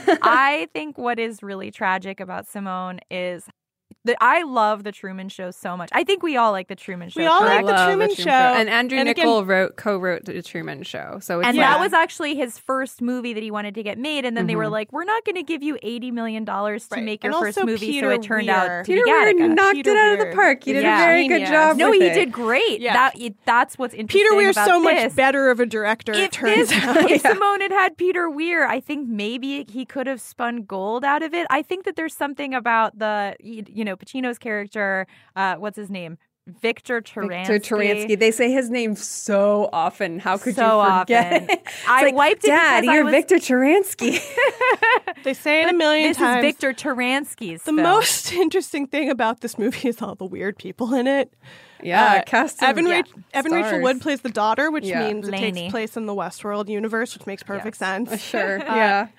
[SPEAKER 9] I think what is really tragic about Simone is that I love The Truman Show so much. I think we all like The Truman Show.
[SPEAKER 8] We all like The Truman Show.
[SPEAKER 7] And Andrew Niccol co-wrote The Truman Show.
[SPEAKER 9] That was actually his first movie that he wanted to get made. And then they were like, we're not going to give you $80 million to make your first movie.
[SPEAKER 8] Peter
[SPEAKER 9] so it turned out to
[SPEAKER 7] Peter
[SPEAKER 9] be
[SPEAKER 7] Weir
[SPEAKER 9] Gattaca.
[SPEAKER 7] knocked it out of the park. He did a very good job
[SPEAKER 9] No,
[SPEAKER 7] with
[SPEAKER 9] he
[SPEAKER 7] it.
[SPEAKER 9] did great.
[SPEAKER 8] Yeah.
[SPEAKER 9] That's what's interesting
[SPEAKER 8] Peter Weir's
[SPEAKER 9] about
[SPEAKER 8] so
[SPEAKER 9] this.
[SPEAKER 8] much better of a director, it turns out.
[SPEAKER 9] If Simone had Peter Weir, I think maybe he could have spun gold out of it. I think that there's something about Pacino's character, what's his name? Victor Taransky.
[SPEAKER 7] They say his name so often. How could
[SPEAKER 9] so
[SPEAKER 7] you forget?
[SPEAKER 9] Often. I wiped it
[SPEAKER 7] Dad,
[SPEAKER 9] because
[SPEAKER 7] you're Victor Taransky.
[SPEAKER 8] They say it a million times.
[SPEAKER 9] This is Victor Taransky's
[SPEAKER 8] The most interesting thing about this movie is all the weird people in it.
[SPEAKER 7] Yeah, cast
[SPEAKER 8] Evan Rachel Wood plays the daughter, which means
[SPEAKER 9] Lainey.
[SPEAKER 8] it takes place in the Westworld universe, which makes perfect sense.
[SPEAKER 7] Sure, yeah.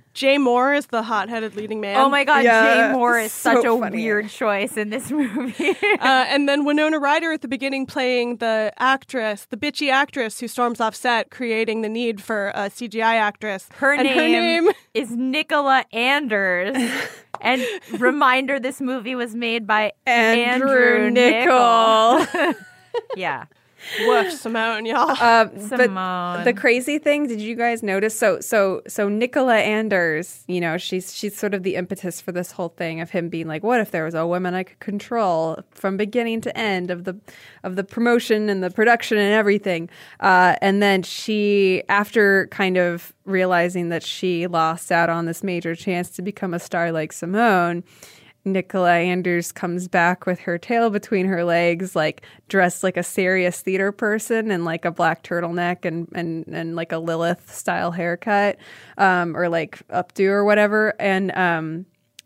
[SPEAKER 8] Jay Moore is the hot-headed leading man.
[SPEAKER 9] Oh my God,
[SPEAKER 7] Yeah,
[SPEAKER 9] Jay Moore is
[SPEAKER 7] so
[SPEAKER 9] such a
[SPEAKER 7] funny.
[SPEAKER 9] weird choice in this movie.
[SPEAKER 8] And then Winona Ryder at the beginning playing the actress, the bitchy actress who storms off set, creating the need for a CGI actress.
[SPEAKER 9] Her
[SPEAKER 8] And
[SPEAKER 9] name is Nicola Anders. And reminder, this movie was made by Andrew Niccol. Yeah.
[SPEAKER 8] Woof, Simone, y'all.
[SPEAKER 9] Simone.
[SPEAKER 7] But the crazy thing, did you guys notice? So Nicola Anders, you know, she's sort of the impetus for this whole thing of him being like, what if there was a woman I could control from beginning to end of the promotion and the production and everything. And then she, after kind of realizing that she lost out on this major chance to become a star like Simone, Nicola Anders comes back with her tail between her legs, like dressed like a serious theater person and like a black turtleneck and like a Lilith style haircut, or like updo or whatever. And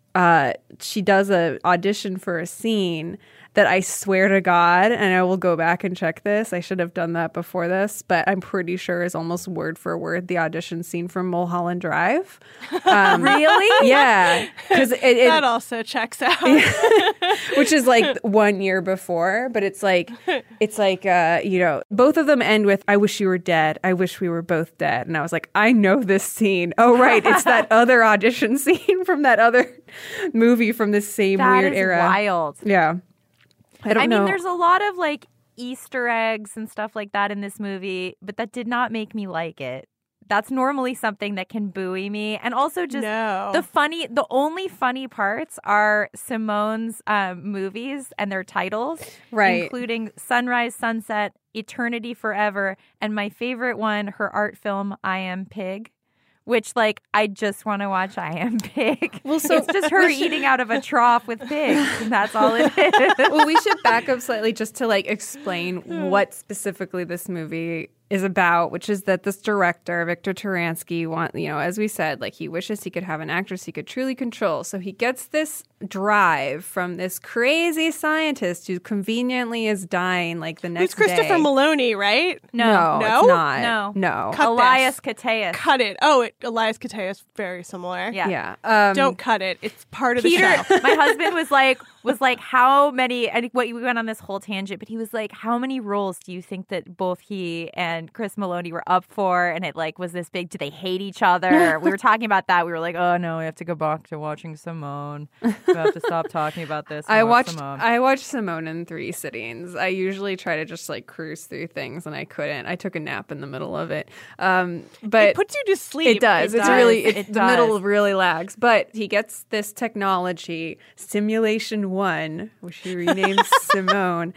[SPEAKER 7] she does a audition for a scene that I swear to God, and I will go back and check this. I should have done that before this, but I'm pretty sure is almost word for word the audition scene from Mulholland Drive.
[SPEAKER 9] Really?
[SPEAKER 7] Yeah, because
[SPEAKER 8] that also checks out.
[SPEAKER 7] which is like 1 year before, but it's like you know, both of them end with "I wish you were dead. I wish we were both dead." And I was like, I know this scene. Oh right, it's that other audition scene from that other movie from this same weird era.
[SPEAKER 9] Wild.
[SPEAKER 7] Yeah. I don't know.
[SPEAKER 9] mean, there's a lot of like Easter eggs and stuff like that in this movie, but that did not make me like it. That's normally something that can buoy me. And also just the only funny parts are Simone's movies and their titles,
[SPEAKER 7] right,
[SPEAKER 9] including Sunrise, Sunset, Eternity Forever, and my favorite one, her art film, I Am Pig. Which, like, I just want to watch I Am Pig. Well, so it's just her eating out of a trough with pigs, and that's all it is.
[SPEAKER 7] Well, we should back up slightly just to, like, explain what specifically this movie is about, which is that this director, Victor Turansky, as we said, like, he wishes he could have an actress he could truly control. So he gets this drive from this crazy scientist who conveniently is dying, like, the next day.
[SPEAKER 8] Who's Christopher Maloney, right?
[SPEAKER 7] No, it's not. No.
[SPEAKER 9] Elias Koteas.
[SPEAKER 8] Cut it. Oh, Elias Koteas, very similar.
[SPEAKER 9] Yeah.
[SPEAKER 8] Don't cut it. It's part of the show.
[SPEAKER 9] My husband was like, how many, and we went on this whole tangent, but he was like, how many roles do you think that both he and Chris Maloney were up for? And it like was this big, do they hate each other? We were talking about that. We were like, oh no, we have to go back to watching Simone. We have to stop talking about this.
[SPEAKER 7] I watched Simone in 3 sittings. I usually try to just like cruise through things, and I couldn't. I took a nap in the middle of it. But
[SPEAKER 8] it puts you to sleep.
[SPEAKER 7] It does. The middle really lags. But he gets this technology, Simulation 1, which he renames Simone,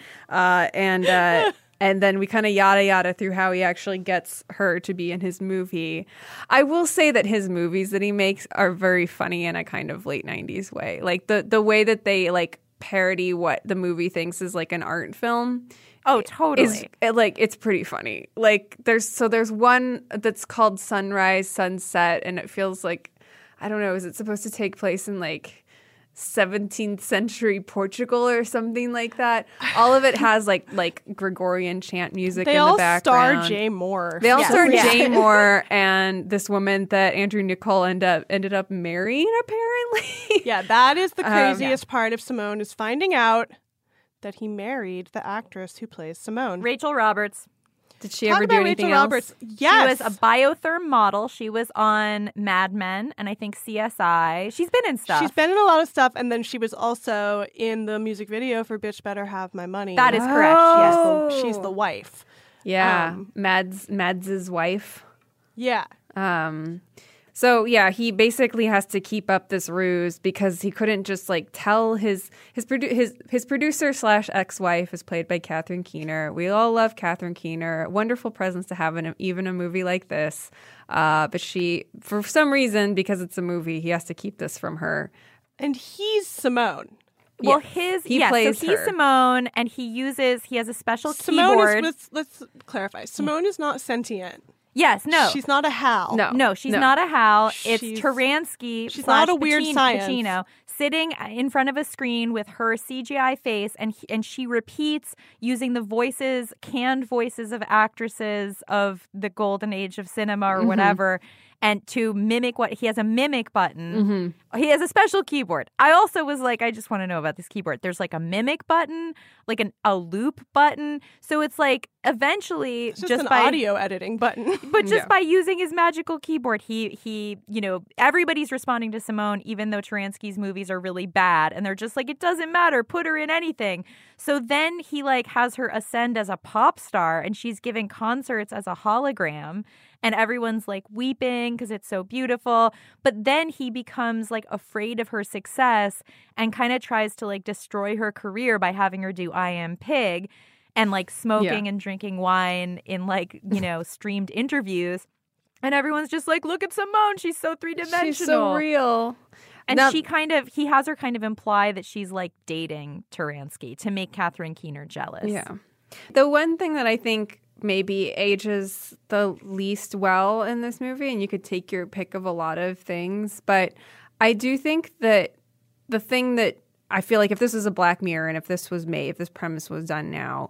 [SPEAKER 7] and then we kind of yada through how he actually gets her to be in his movie. I will say that his movies that he makes are very funny in a kind of late 90s way. Like the way that they like parody what the movie thinks is like an art film.
[SPEAKER 9] Oh, totally.
[SPEAKER 7] It's pretty funny. Like there's one that's called Sunrise, Sunset, and it feels like, I don't know, is it supposed to take place in like 17th century Portugal or something like that? All of it has like Gregorian chant music in the background.
[SPEAKER 8] They all star Jay Moore.
[SPEAKER 7] They all star Jay Moore and this woman that Andrew Niccol ended up marrying, apparently.
[SPEAKER 8] Yeah, that is the craziest part of Simone, is finding out that he married the actress who plays Simone.
[SPEAKER 9] Rachel Roberts.
[SPEAKER 7] Did she ever do anything else?
[SPEAKER 8] Roberts. Yes.
[SPEAKER 9] She was a biotherm model. She was on Mad Men and I think CSI. She's been in stuff.
[SPEAKER 8] She's been in a lot of stuff, and then she was also in the music video for Bitch Better Have My Money.
[SPEAKER 9] That is correct. Yes.
[SPEAKER 8] She's the wife.
[SPEAKER 7] Yeah. Mads' wife.
[SPEAKER 8] Yeah.
[SPEAKER 7] So yeah, he basically has to keep up this ruse because he couldn't just like tell his producer / ex-wife is played by Catherine Keener. We all love Catherine Keener, wonderful presence to have in even a movie like this. But she, for some reason, because it's a movie, he has to keep this from her.
[SPEAKER 8] And he's Simone.
[SPEAKER 9] Well,
[SPEAKER 7] yes.
[SPEAKER 9] He's Simone, and he has a special
[SPEAKER 8] Simone
[SPEAKER 9] keyboard.
[SPEAKER 8] Let's clarify. Simone is not sentient.
[SPEAKER 9] Yes, no.
[SPEAKER 8] She's not a Hal.
[SPEAKER 9] No, she's not a Hal. It's Turansky.
[SPEAKER 8] She's not a weird science.
[SPEAKER 9] Pacino sitting in front of a screen with her CGI face, and she repeats using the canned voices of actresses of the golden age of cinema or whatever. and to mimic what he has a mimic button. He has a special keyboard. I also was like, I just want to know about this keyboard. There's like a mimic button, like a loop button. So it's like eventually
[SPEAKER 8] it's just an
[SPEAKER 9] by
[SPEAKER 8] audio editing button.
[SPEAKER 9] But just by using his magical keyboard, he everybody's responding to Simone, even though Taransky's movies are really bad, and they're just like, it doesn't matter, put her in anything. So then he like has her ascend as a pop star, and she's giving concerts as a hologram, and everyone's like weeping because it's so beautiful. But then he becomes like afraid of her success and kind of tries to like destroy her career by having her do I Am Pig and like smoking and drinking wine in like, streamed interviews. And everyone's just like, look at Simone. She's so three-dimensional.
[SPEAKER 7] She's so real.
[SPEAKER 9] And he has her kind of imply that she's like dating Taransky to make Catherine Keener jealous.
[SPEAKER 7] Yeah. The one thing that I think maybe ages the least well in this movie, and you could take your pick of a lot of things, but I do think that the thing that I feel like if this was a Black Mirror and if this premise was done now,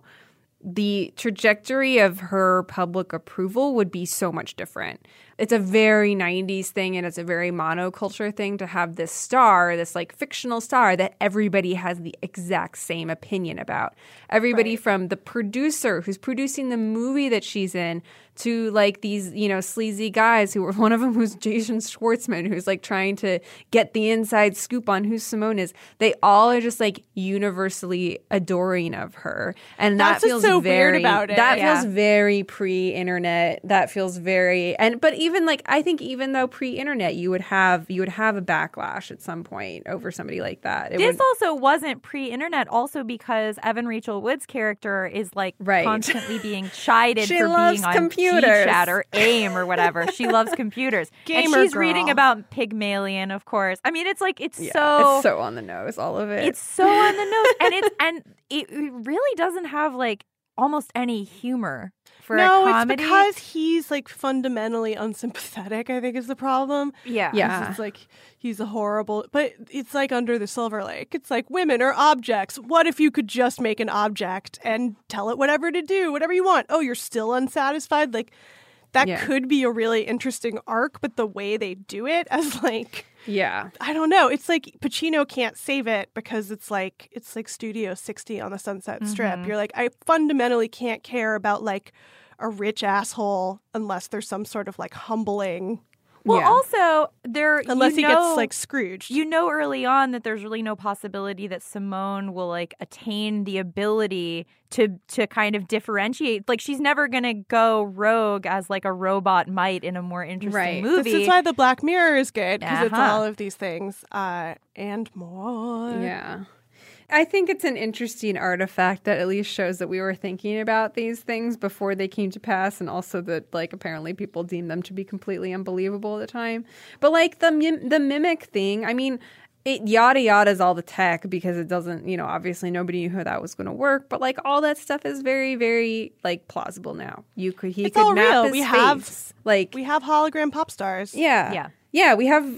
[SPEAKER 7] the trajectory of her public approval would be so much different. It's a very 90s thing, and it's a very monoculture thing to have this star, this like fictional star that everybody has the exact same opinion about. Everybody from the producer who's producing the movie that she's in to like these, sleazy guys who were, one of them who's Jason Schwartzman, who's like trying to get the inside scoop on who Simone is. They all are just like universally adoring of her. And
[SPEAKER 8] that's
[SPEAKER 7] that feels
[SPEAKER 8] so
[SPEAKER 7] very,
[SPEAKER 8] weird about it.
[SPEAKER 7] That feels very pre-internet. That feels very, but even like, I think even though pre-internet, you would have a backlash at some point over somebody like that.
[SPEAKER 9] This also wasn't pre-internet, also because Evan Rachel Wood's character is like constantly being chided for being on computers. G-Chat or AIM or whatever. She loves computers.
[SPEAKER 8] Gamer
[SPEAKER 9] and she's
[SPEAKER 8] girl.
[SPEAKER 9] reading about Pygmalion, of course. I mean, it's like it's
[SPEAKER 7] so on the nose, all of it.
[SPEAKER 9] It's so on the nose, and it really doesn't have like almost any humor for a comedy.
[SPEAKER 8] It's because he's like fundamentally unsympathetic, I think is the problem.
[SPEAKER 9] Yeah.
[SPEAKER 8] It's like he's a horrible, but it's like Under the Silver Lake. It's like women are objects. What if you could just make an object and tell it whatever to do, whatever you want? Oh, you're still unsatisfied? Like that could be a really interesting arc, but the way they do it as like...
[SPEAKER 7] Yeah.
[SPEAKER 8] I don't know. It's like Pacino can't save it because it's like Studio 60 on the Sunset Strip. You're like, I fundamentally can't care about like a rich asshole unless there's some sort of like humbling.
[SPEAKER 9] Well, also
[SPEAKER 8] unless he gets like Scrooged.
[SPEAKER 9] You know early on that there's really no possibility that Simone will like attain the ability to kind of differentiate. Like she's never gonna go rogue as like a robot might in a more interesting movie.
[SPEAKER 8] This is why the Black Mirror is good, because it's all of these things and more.
[SPEAKER 7] Yeah. I think it's an interesting artifact that at least shows that we were thinking about these things before they came to pass, and also that like apparently people deemed them to be completely unbelievable at the time. But like the mimic thing, I mean, it yada yada's all the tech because it doesn't, obviously nobody knew how that was going to work. But like all that stuff is very, very like plausible now. He could
[SPEAKER 8] all
[SPEAKER 7] map
[SPEAKER 8] real.
[SPEAKER 7] his
[SPEAKER 8] We
[SPEAKER 7] face.
[SPEAKER 8] We have hologram pop stars.
[SPEAKER 7] Yeah. We have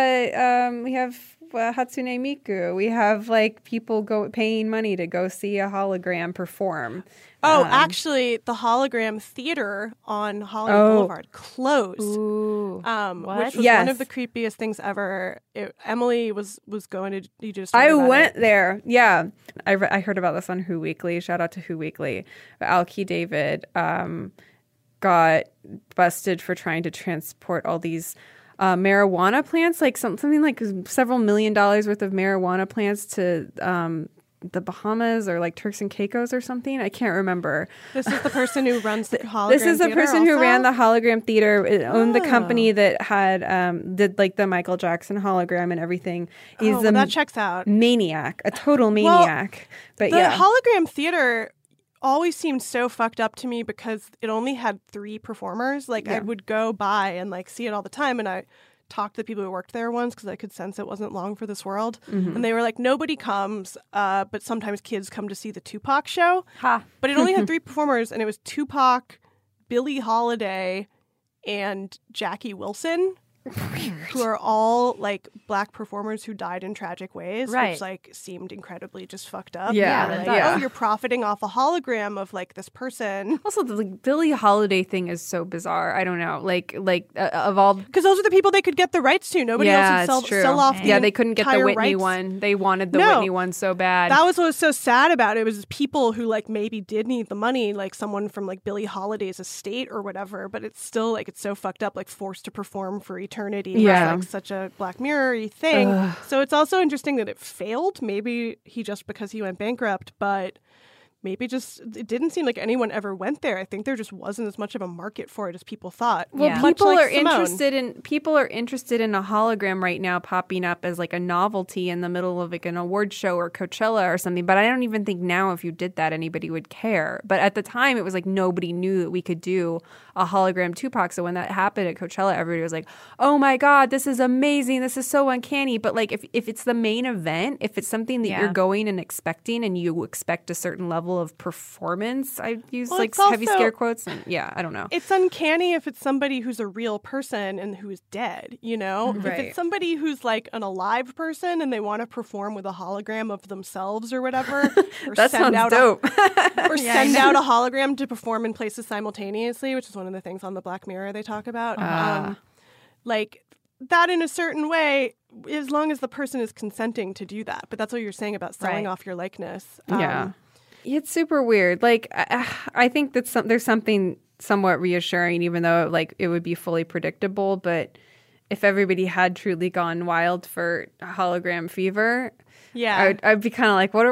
[SPEAKER 7] Hatsune Miku. We have like people paying money to go see a hologram perform.
[SPEAKER 8] Oh, actually, the hologram theater on Hollywood Boulevard closed.
[SPEAKER 9] Ooh,
[SPEAKER 8] which was one of the creepiest things ever. Emily was going to. You just. I
[SPEAKER 7] went there. Yeah, I heard about this on Who Weekly. Shout out to Who Weekly. Alki David got busted for trying to transport all these marijuana plants, like something like several $1 million worth of marijuana plants to the Bahamas or like Turks and Caicos or something. I can't remember.
[SPEAKER 8] This is the person who runs the hologram
[SPEAKER 7] This is the
[SPEAKER 8] theater
[SPEAKER 7] person
[SPEAKER 8] also?
[SPEAKER 7] Who ran the hologram theater. It owned the company that had did like the Michael Jackson hologram and everything. He's
[SPEAKER 8] that checks out.
[SPEAKER 7] Maniac, a total maniac.
[SPEAKER 8] But the hologram theater always seemed so fucked up to me because it only had 3 performers. Like I would go by and like see it all the time, and I talked to the people who worked there once because I could sense it wasn't long for this world. And they were like, nobody comes, but sometimes kids come to see the Tupac show. But it only had 3 performers, and it was Tupac, Billie Holiday, and Jackie Wilson. who are all like Black performers who died in tragic ways,
[SPEAKER 9] Right.
[SPEAKER 8] which like seemed incredibly just fucked up.
[SPEAKER 7] Yeah,
[SPEAKER 8] Like,
[SPEAKER 7] yeah.
[SPEAKER 8] oh, you're profiting off a hologram of like this person.
[SPEAKER 7] Also, the Billie Holiday thing is so bizarre. I don't know. Like of all.
[SPEAKER 8] Because those are the people they could get the rights to. Nobody else
[SPEAKER 7] it's
[SPEAKER 8] would
[SPEAKER 7] true.
[SPEAKER 8] sell off the
[SPEAKER 7] Yeah, they couldn't get the
[SPEAKER 8] entire
[SPEAKER 7] Whitney
[SPEAKER 8] rights.
[SPEAKER 7] one. They wanted the
[SPEAKER 8] No.
[SPEAKER 7] Whitney one so bad.
[SPEAKER 8] That was what was so sad about it. It was people who like maybe did need the money, like someone from like Billie Holiday's estate or whatever, but it's still like it's so fucked up, like forced to perform for eternity.
[SPEAKER 7] Yeah.
[SPEAKER 8] It's like such a Black Mirror-y thing. So it's also interesting that it failed. Maybe he just because he went bankrupt, but maybe just it didn't seem like anyone ever went there. I think there just wasn't as much of a market for it as people thought.
[SPEAKER 7] Well,
[SPEAKER 9] Yeah.
[SPEAKER 8] Much
[SPEAKER 7] people
[SPEAKER 8] like
[SPEAKER 7] are
[SPEAKER 8] Simone.
[SPEAKER 7] interested in a hologram right now popping up as like a novelty in the middle of like an award show or Coachella or something. But I don't even think now if you did that anybody would care. But at the time it was like nobody knew that we could do a hologram Tupac. So when that happened at Coachella, everybody was like, "Oh my God, this is amazing! This is so uncanny." But like if it's the main event, if it's something that
[SPEAKER 9] Yeah.
[SPEAKER 7] you're going and expecting, and you expect a certain level of performance, I use
[SPEAKER 8] Well,
[SPEAKER 7] like
[SPEAKER 8] it's
[SPEAKER 7] heavy
[SPEAKER 8] also-
[SPEAKER 7] scare quotes. And yeah, I don't know.
[SPEAKER 8] It's uncanny if it's somebody who's a real person and who's dead, you know? If
[SPEAKER 7] Right.
[SPEAKER 8] it's somebody who's like an alive person and they want to perform with a hologram of themselves or whatever, or
[SPEAKER 7] That sounds dope.
[SPEAKER 8] send out a hologram to perform in places simultaneously, which is one of the things on the Black Mirror they talk about. Like that in a certain way, as long as the person is consenting to do that. But that's what you're saying about selling
[SPEAKER 9] Right.
[SPEAKER 8] off your likeness.
[SPEAKER 7] Yeah. It's super weird. Like, I think that there's something somewhat reassuring, even though like it would be fully predictable. But if everybody had truly gone wild for hologram fever,
[SPEAKER 8] Yeah.
[SPEAKER 7] I'd be kind of like, what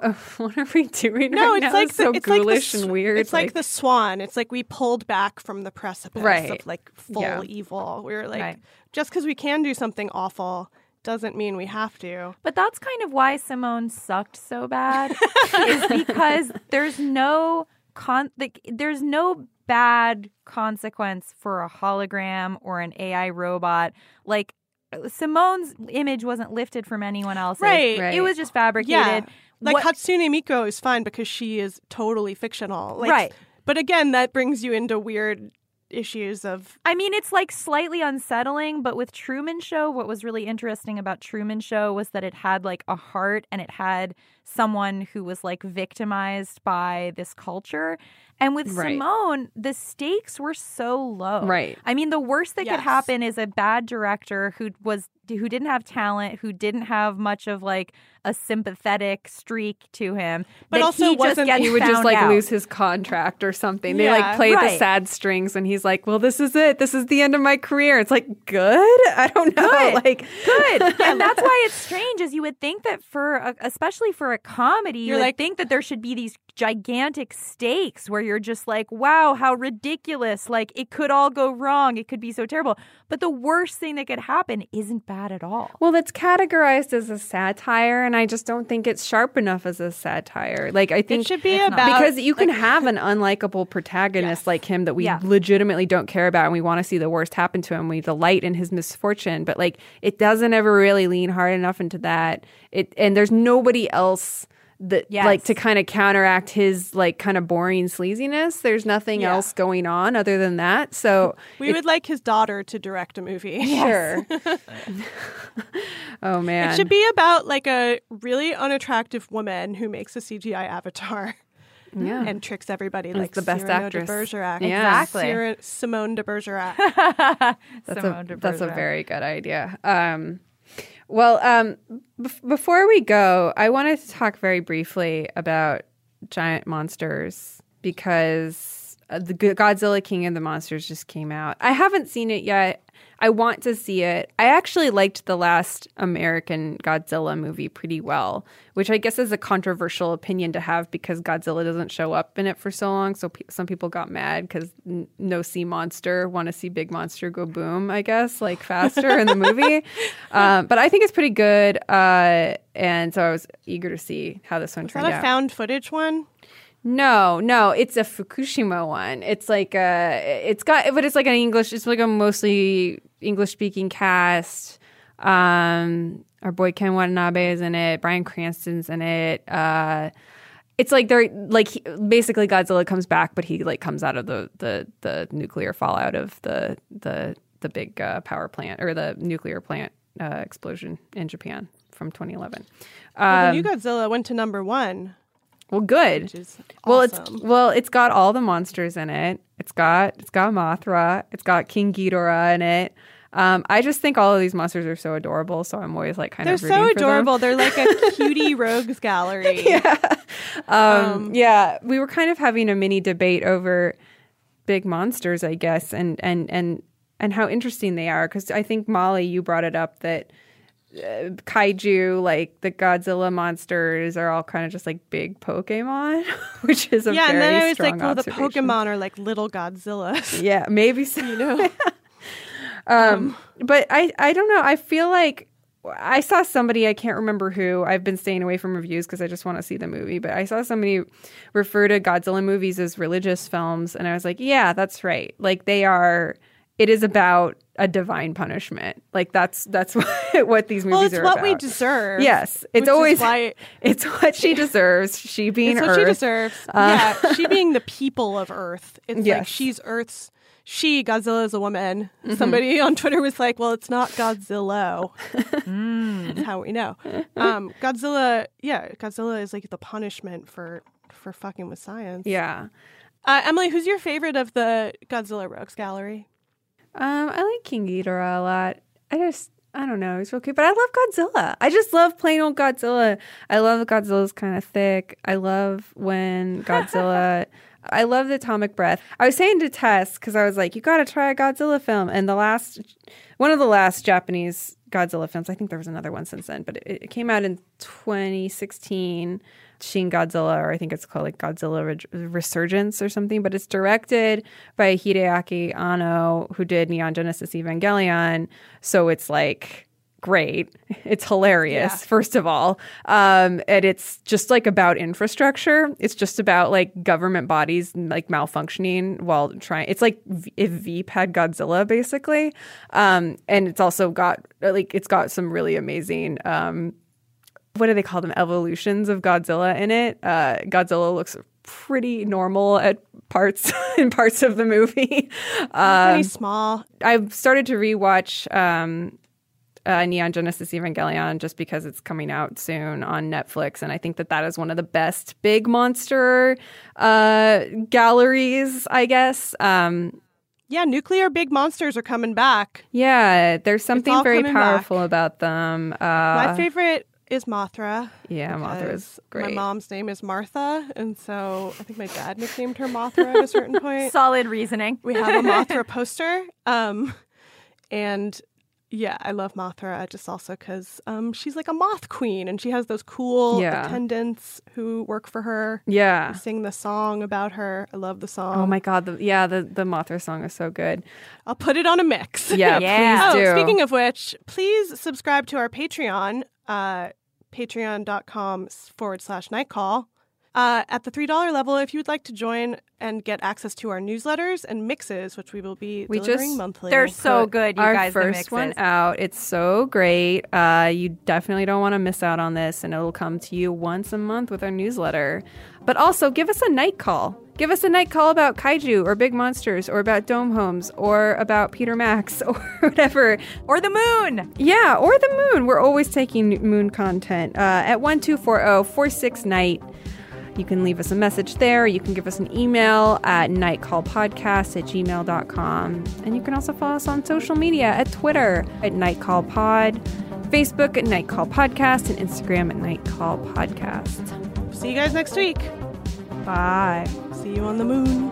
[SPEAKER 7] are we doing
[SPEAKER 8] No,
[SPEAKER 7] right
[SPEAKER 8] it's
[SPEAKER 7] now?
[SPEAKER 8] like
[SPEAKER 7] It's so ghoulish and weird.
[SPEAKER 8] It's like the swan. It's like we pulled back from the precipice
[SPEAKER 7] Right.
[SPEAKER 8] of like full
[SPEAKER 7] Yeah.
[SPEAKER 8] evil. We were like,
[SPEAKER 9] Right.
[SPEAKER 8] just because we can do something awful doesn't mean we have to.
[SPEAKER 9] But that's kind of why Simone sucked so bad, is because there's no there's no bad consequence for a hologram or an AI robot. Like Simone's image wasn't lifted from anyone else's.
[SPEAKER 8] Right.
[SPEAKER 7] Right.
[SPEAKER 9] It was just fabricated.
[SPEAKER 8] Yeah. Like
[SPEAKER 9] What-
[SPEAKER 8] Hatsune Miku is fine because she is totally fictional. Like,
[SPEAKER 9] Right.
[SPEAKER 8] But again, that brings you into weird issues of
[SPEAKER 9] I mean, it's like slightly unsettling, but with Truman Show, what was really interesting about Truman Show was that it had like a heart and it had someone who was like victimized by this culture. And with
[SPEAKER 7] Right.
[SPEAKER 9] Simone, the stakes were so low.
[SPEAKER 7] Right.
[SPEAKER 9] I mean, the worst that
[SPEAKER 8] Yes.
[SPEAKER 9] could happen is a bad director who didn't have talent, who didn't have much of like a sympathetic streak to him,
[SPEAKER 8] But
[SPEAKER 9] that
[SPEAKER 8] also
[SPEAKER 9] he just
[SPEAKER 8] wasn't-
[SPEAKER 9] gets
[SPEAKER 7] he would just
[SPEAKER 9] found
[SPEAKER 7] like
[SPEAKER 9] out.
[SPEAKER 7] lose his contract or something. They
[SPEAKER 8] Yeah.
[SPEAKER 7] like play the
[SPEAKER 9] Right.
[SPEAKER 7] sad strings, and he's like, "Well, this is it. This is the end of my career." It's like, good. I don't know.
[SPEAKER 9] Good.
[SPEAKER 7] Like,
[SPEAKER 9] Good. And that's why it's strange, is you would think that especially for a comedy, you
[SPEAKER 8] You're
[SPEAKER 9] would
[SPEAKER 8] like-
[SPEAKER 9] think that there should be these gigantic stakes where you're just like, wow, how ridiculous. Like, it could all go wrong. It could be so terrible. But the worst thing that could happen isn't bad at all.
[SPEAKER 7] well, that's categorized as a satire, and I just don't think it's sharp enough as a satire. Like, I think
[SPEAKER 8] it should be about
[SPEAKER 7] because you can have an unlikable protagonist like him that we
[SPEAKER 9] Yeah.
[SPEAKER 7] legitimately don't care about, and we want to see the worst happen to him. We delight in his misfortune, but like it doesn't ever really lean hard enough into that. And there's nobody else that
[SPEAKER 9] Yes.
[SPEAKER 7] like to kind of counteract his like kind of boring sleaziness. There's nothing
[SPEAKER 8] Yeah.
[SPEAKER 7] else going on other than that. So
[SPEAKER 8] we would like his daughter to direct a movie.
[SPEAKER 7] sure. Oh man,
[SPEAKER 8] It should be about like a really unattractive woman who makes a CGI avatar.
[SPEAKER 7] Yeah.
[SPEAKER 8] And tricks everybody
[SPEAKER 7] And
[SPEAKER 8] like
[SPEAKER 7] is the best
[SPEAKER 8] Cyrano
[SPEAKER 7] actress.
[SPEAKER 8] de Bergerac.
[SPEAKER 7] Yeah.
[SPEAKER 9] Exactly.
[SPEAKER 8] Simone de Bergerac.
[SPEAKER 7] That's a very good idea. Before we go, I wanted to talk very briefly about giant monsters because the Godzilla King of the Monsters just came out. I haven't seen it yet. I want to see it. I actually liked the last American Godzilla movie pretty well, which I guess is a controversial opinion to have because Godzilla doesn't show up in it for so long. So some people got mad because no sea monster, want to see big monster go boom, I guess, like faster in the movie. But I think it's pretty good. And so I was eager to see how this one
[SPEAKER 8] Is
[SPEAKER 7] turned
[SPEAKER 8] that a
[SPEAKER 7] out.
[SPEAKER 8] found footage one?
[SPEAKER 7] No, it's a Fukushima one. It's like but it's like an English. It's like a mostly English speaking cast. Our boy Ken Watanabe is in it. Bryan Cranston's in it. It's like they're like basically Godzilla comes back, but he like comes out of the nuclear fallout of the the big power plant or the nuclear plant explosion in Japan from 2011.
[SPEAKER 8] The new Godzilla went to number 1.
[SPEAKER 7] Well, good.
[SPEAKER 8] Which is awesome.
[SPEAKER 7] It's got all the monsters in it. It's got Mothra. It's got King Ghidorah in it. I just think all of these monsters are so adorable, so I'm always like kind of rooting for them.
[SPEAKER 8] They're so adorable. They're like a cutie rogues gallery.
[SPEAKER 7] Yeah. We were kind of having a mini debate over big monsters, I guess, and how interesting they are. Because I think, Molly, you brought it up that kaiju, like the Godzilla monsters, are all kind of just like big Pokemon, which is a very strong
[SPEAKER 8] and then I was like,
[SPEAKER 7] observation.
[SPEAKER 8] the Pokemon are like little Godzillas.
[SPEAKER 7] Yeah, maybe so. But I don't know. I feel like I saw somebody, I can't remember who, I've been staying away from reviews because I just want to see the movie, but I saw somebody refer to Godzilla movies as religious films, and I was like, yeah, that's right. Like it is about a divine punishment. Like that's what these movies are about.
[SPEAKER 8] Well, it's what we deserve.
[SPEAKER 7] Yes. It's always it's what she deserves. She being
[SPEAKER 8] Earth.
[SPEAKER 7] It's what she
[SPEAKER 8] deserves. She being the people of Earth. It's
[SPEAKER 7] yes.
[SPEAKER 8] like she's Earth's. Godzilla is a woman. Mm-hmm. Somebody on Twitter was like, well, it's not Godzilla. That's how we know. Godzilla is like the punishment for fucking with science.
[SPEAKER 7] Yeah.
[SPEAKER 8] Emily, who's your favorite of the Godzilla Rogues Gallery?
[SPEAKER 7] I like King Ghidorah a lot. I don't know. He's real cute. But I love Godzilla. I just love plain old Godzilla. I love that Godzilla's kind of thick. I love when Godzilla... I love the atomic breath. I was saying to Tess, because I was like, you got to try a Godzilla film. And one of the last Japanese Godzilla films, I think there was another one since then, but it came out in 2016, Shin Godzilla, or I think it's called like Godzilla Resurgence or something. But it's directed by Hideaki Anno, who did Neon Genesis Evangelion. So it's like... great. It's hilarious, first of all. And it's just like about infrastructure. It's just about like government bodies like malfunctioning while trying. It's like if Veep had Godzilla, basically. And it's also got some really amazing what do they call them? Evolutions of Godzilla in it. Godzilla looks pretty normal at parts of the movie.
[SPEAKER 8] Pretty small.
[SPEAKER 7] I've started to rewatch Neon Genesis Evangelion just because it's coming out soon on Netflix, and I think that is one of the best big monster galleries, I guess.
[SPEAKER 8] Nuclear big monsters are coming back.
[SPEAKER 7] Yeah, there's something very powerful about them.
[SPEAKER 8] My favorite is Mothra.
[SPEAKER 7] Yeah, Mothra is great.
[SPEAKER 8] My mom's name is Martha, and so I think my dad nicknamed her Mothra at a certain point.
[SPEAKER 9] Solid reasoning.
[SPEAKER 8] We have a Mothra poster, and yeah, I love Mothra just also because she's like a moth queen, and she has those cool attendants who work for her.
[SPEAKER 7] Yeah,
[SPEAKER 8] who sing the song about her. I love the song.
[SPEAKER 7] Oh my god, the Mothra song is so good.
[SPEAKER 8] I'll put it on a mix.
[SPEAKER 7] Yeah, please do.
[SPEAKER 8] Speaking of which, please subscribe to our Patreon, patreon.com/nightcall. At the $3 level, if you would like to join and get access to our newsletters and mixes, which we will be delivering monthly.
[SPEAKER 9] They're so good, you guys.
[SPEAKER 7] Our first one out. It's so great. You definitely don't want to miss out on this, and it'll come to you once a month with our newsletter. But also, give us a night call. Give us a night call about kaiju or big monsters or about dome homes or about Peter Max or whatever.
[SPEAKER 9] Or the moon.
[SPEAKER 7] Yeah, or the moon. We're always taking moon content at 1240-46-NIGHT. You can leave us a message there. You can give us an email at nightcallpodcast@gmail.com. And you can also follow us on social media at Twitter at nightcallpod, Facebook at Nightcall Podcast, and Instagram at Nightcall Podcast.
[SPEAKER 8] See you guys next week.
[SPEAKER 7] Bye.
[SPEAKER 8] See you on the moon.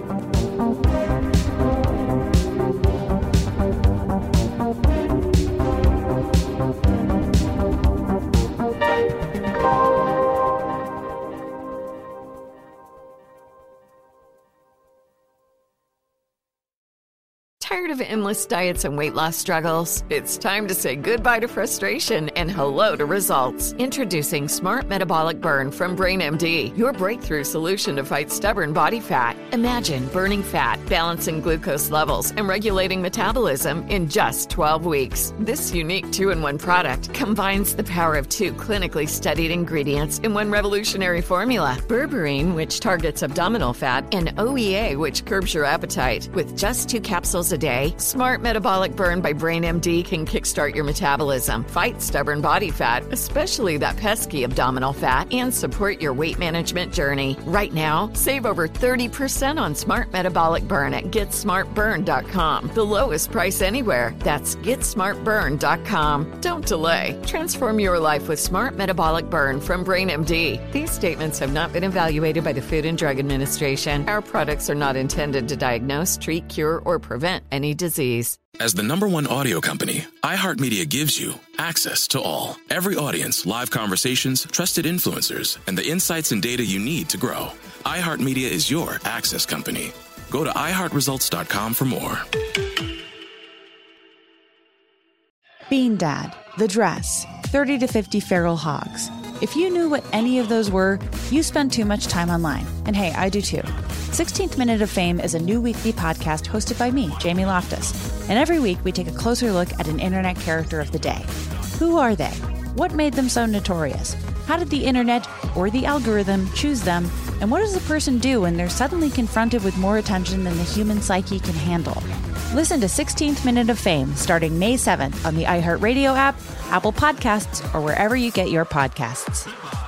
[SPEAKER 4] Tired of endless diets and weight loss struggles? It's time to say goodbye to frustration and hello to results. Introducing Smart Metabolic Burn from BrainMD, your breakthrough solution to fight stubborn body fat. Imagine burning fat, balancing glucose levels, and regulating metabolism in just 12 weeks. This unique 2-in-1 product combines the power of 2 clinically studied ingredients in one revolutionary formula. Berberine, which targets abdominal fat, and OEA, which curbs your appetite. With just 2 capsules a day, Smart Metabolic Burn by BrainMD can kickstart your metabolism, fight stubborn body fat, especially that pesky abdominal fat, and support your weight management journey. Right now, save over 30% on Smart Metabolic Burn at GetSmartBurn.com. The lowest price anywhere. That's GetSmartBurn.com. Don't delay. Transform your life with Smart Metabolic Burn from BrainMD. These statements have not been evaluated by the Food and Drug Administration. Our products are not intended to diagnose, treat, cure, or prevent any disease.
[SPEAKER 10] As the #1 audio company, iHeartMedia gives you access to all. Every audience, live conversations, trusted influencers, and the insights and data you need to grow. iHeartMedia is your access company. Go to iHeartResults.com for more.
[SPEAKER 11] Bean Dad, The Dress, 30 to 50 Feral Hogs. If you knew what any of those were, you spend too much time online. And hey, I do too. 16th Minute of Fame is a new weekly podcast hosted by me, Jamie Loftus. And every week we take a closer look at an internet character of the day. Who are they? What made them so notorious? How did the internet or the algorithm choose them? And what does a person do when they're suddenly confronted with more attention than the human psyche can handle? Listen to 16th Minute of Fame starting May 7th on the iHeartRadio app, Apple Podcasts, or wherever you get your podcasts.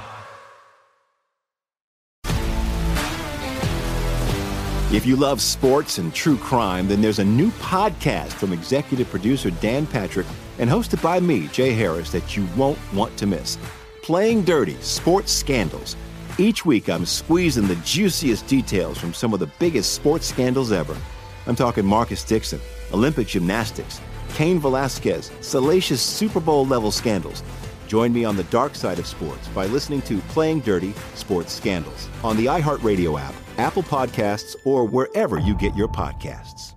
[SPEAKER 12] If you love sports and true crime, then there's a new podcast from executive producer Dan Patrick and hosted by me, Jay Harris, that you won't want to miss. Playing Dirty: Sports Scandals. Each week, I'm squeezing the juiciest details from some of the biggest sports scandals ever. I'm talking Marcus Dixon, Olympic gymnastics, Cain Velasquez, salacious Super Bowl-level scandals. Join me on the dark side of sports by listening to Playing Dirty: Sports Scandals on the iHeartRadio app, Apple Podcasts, or wherever you get your podcasts.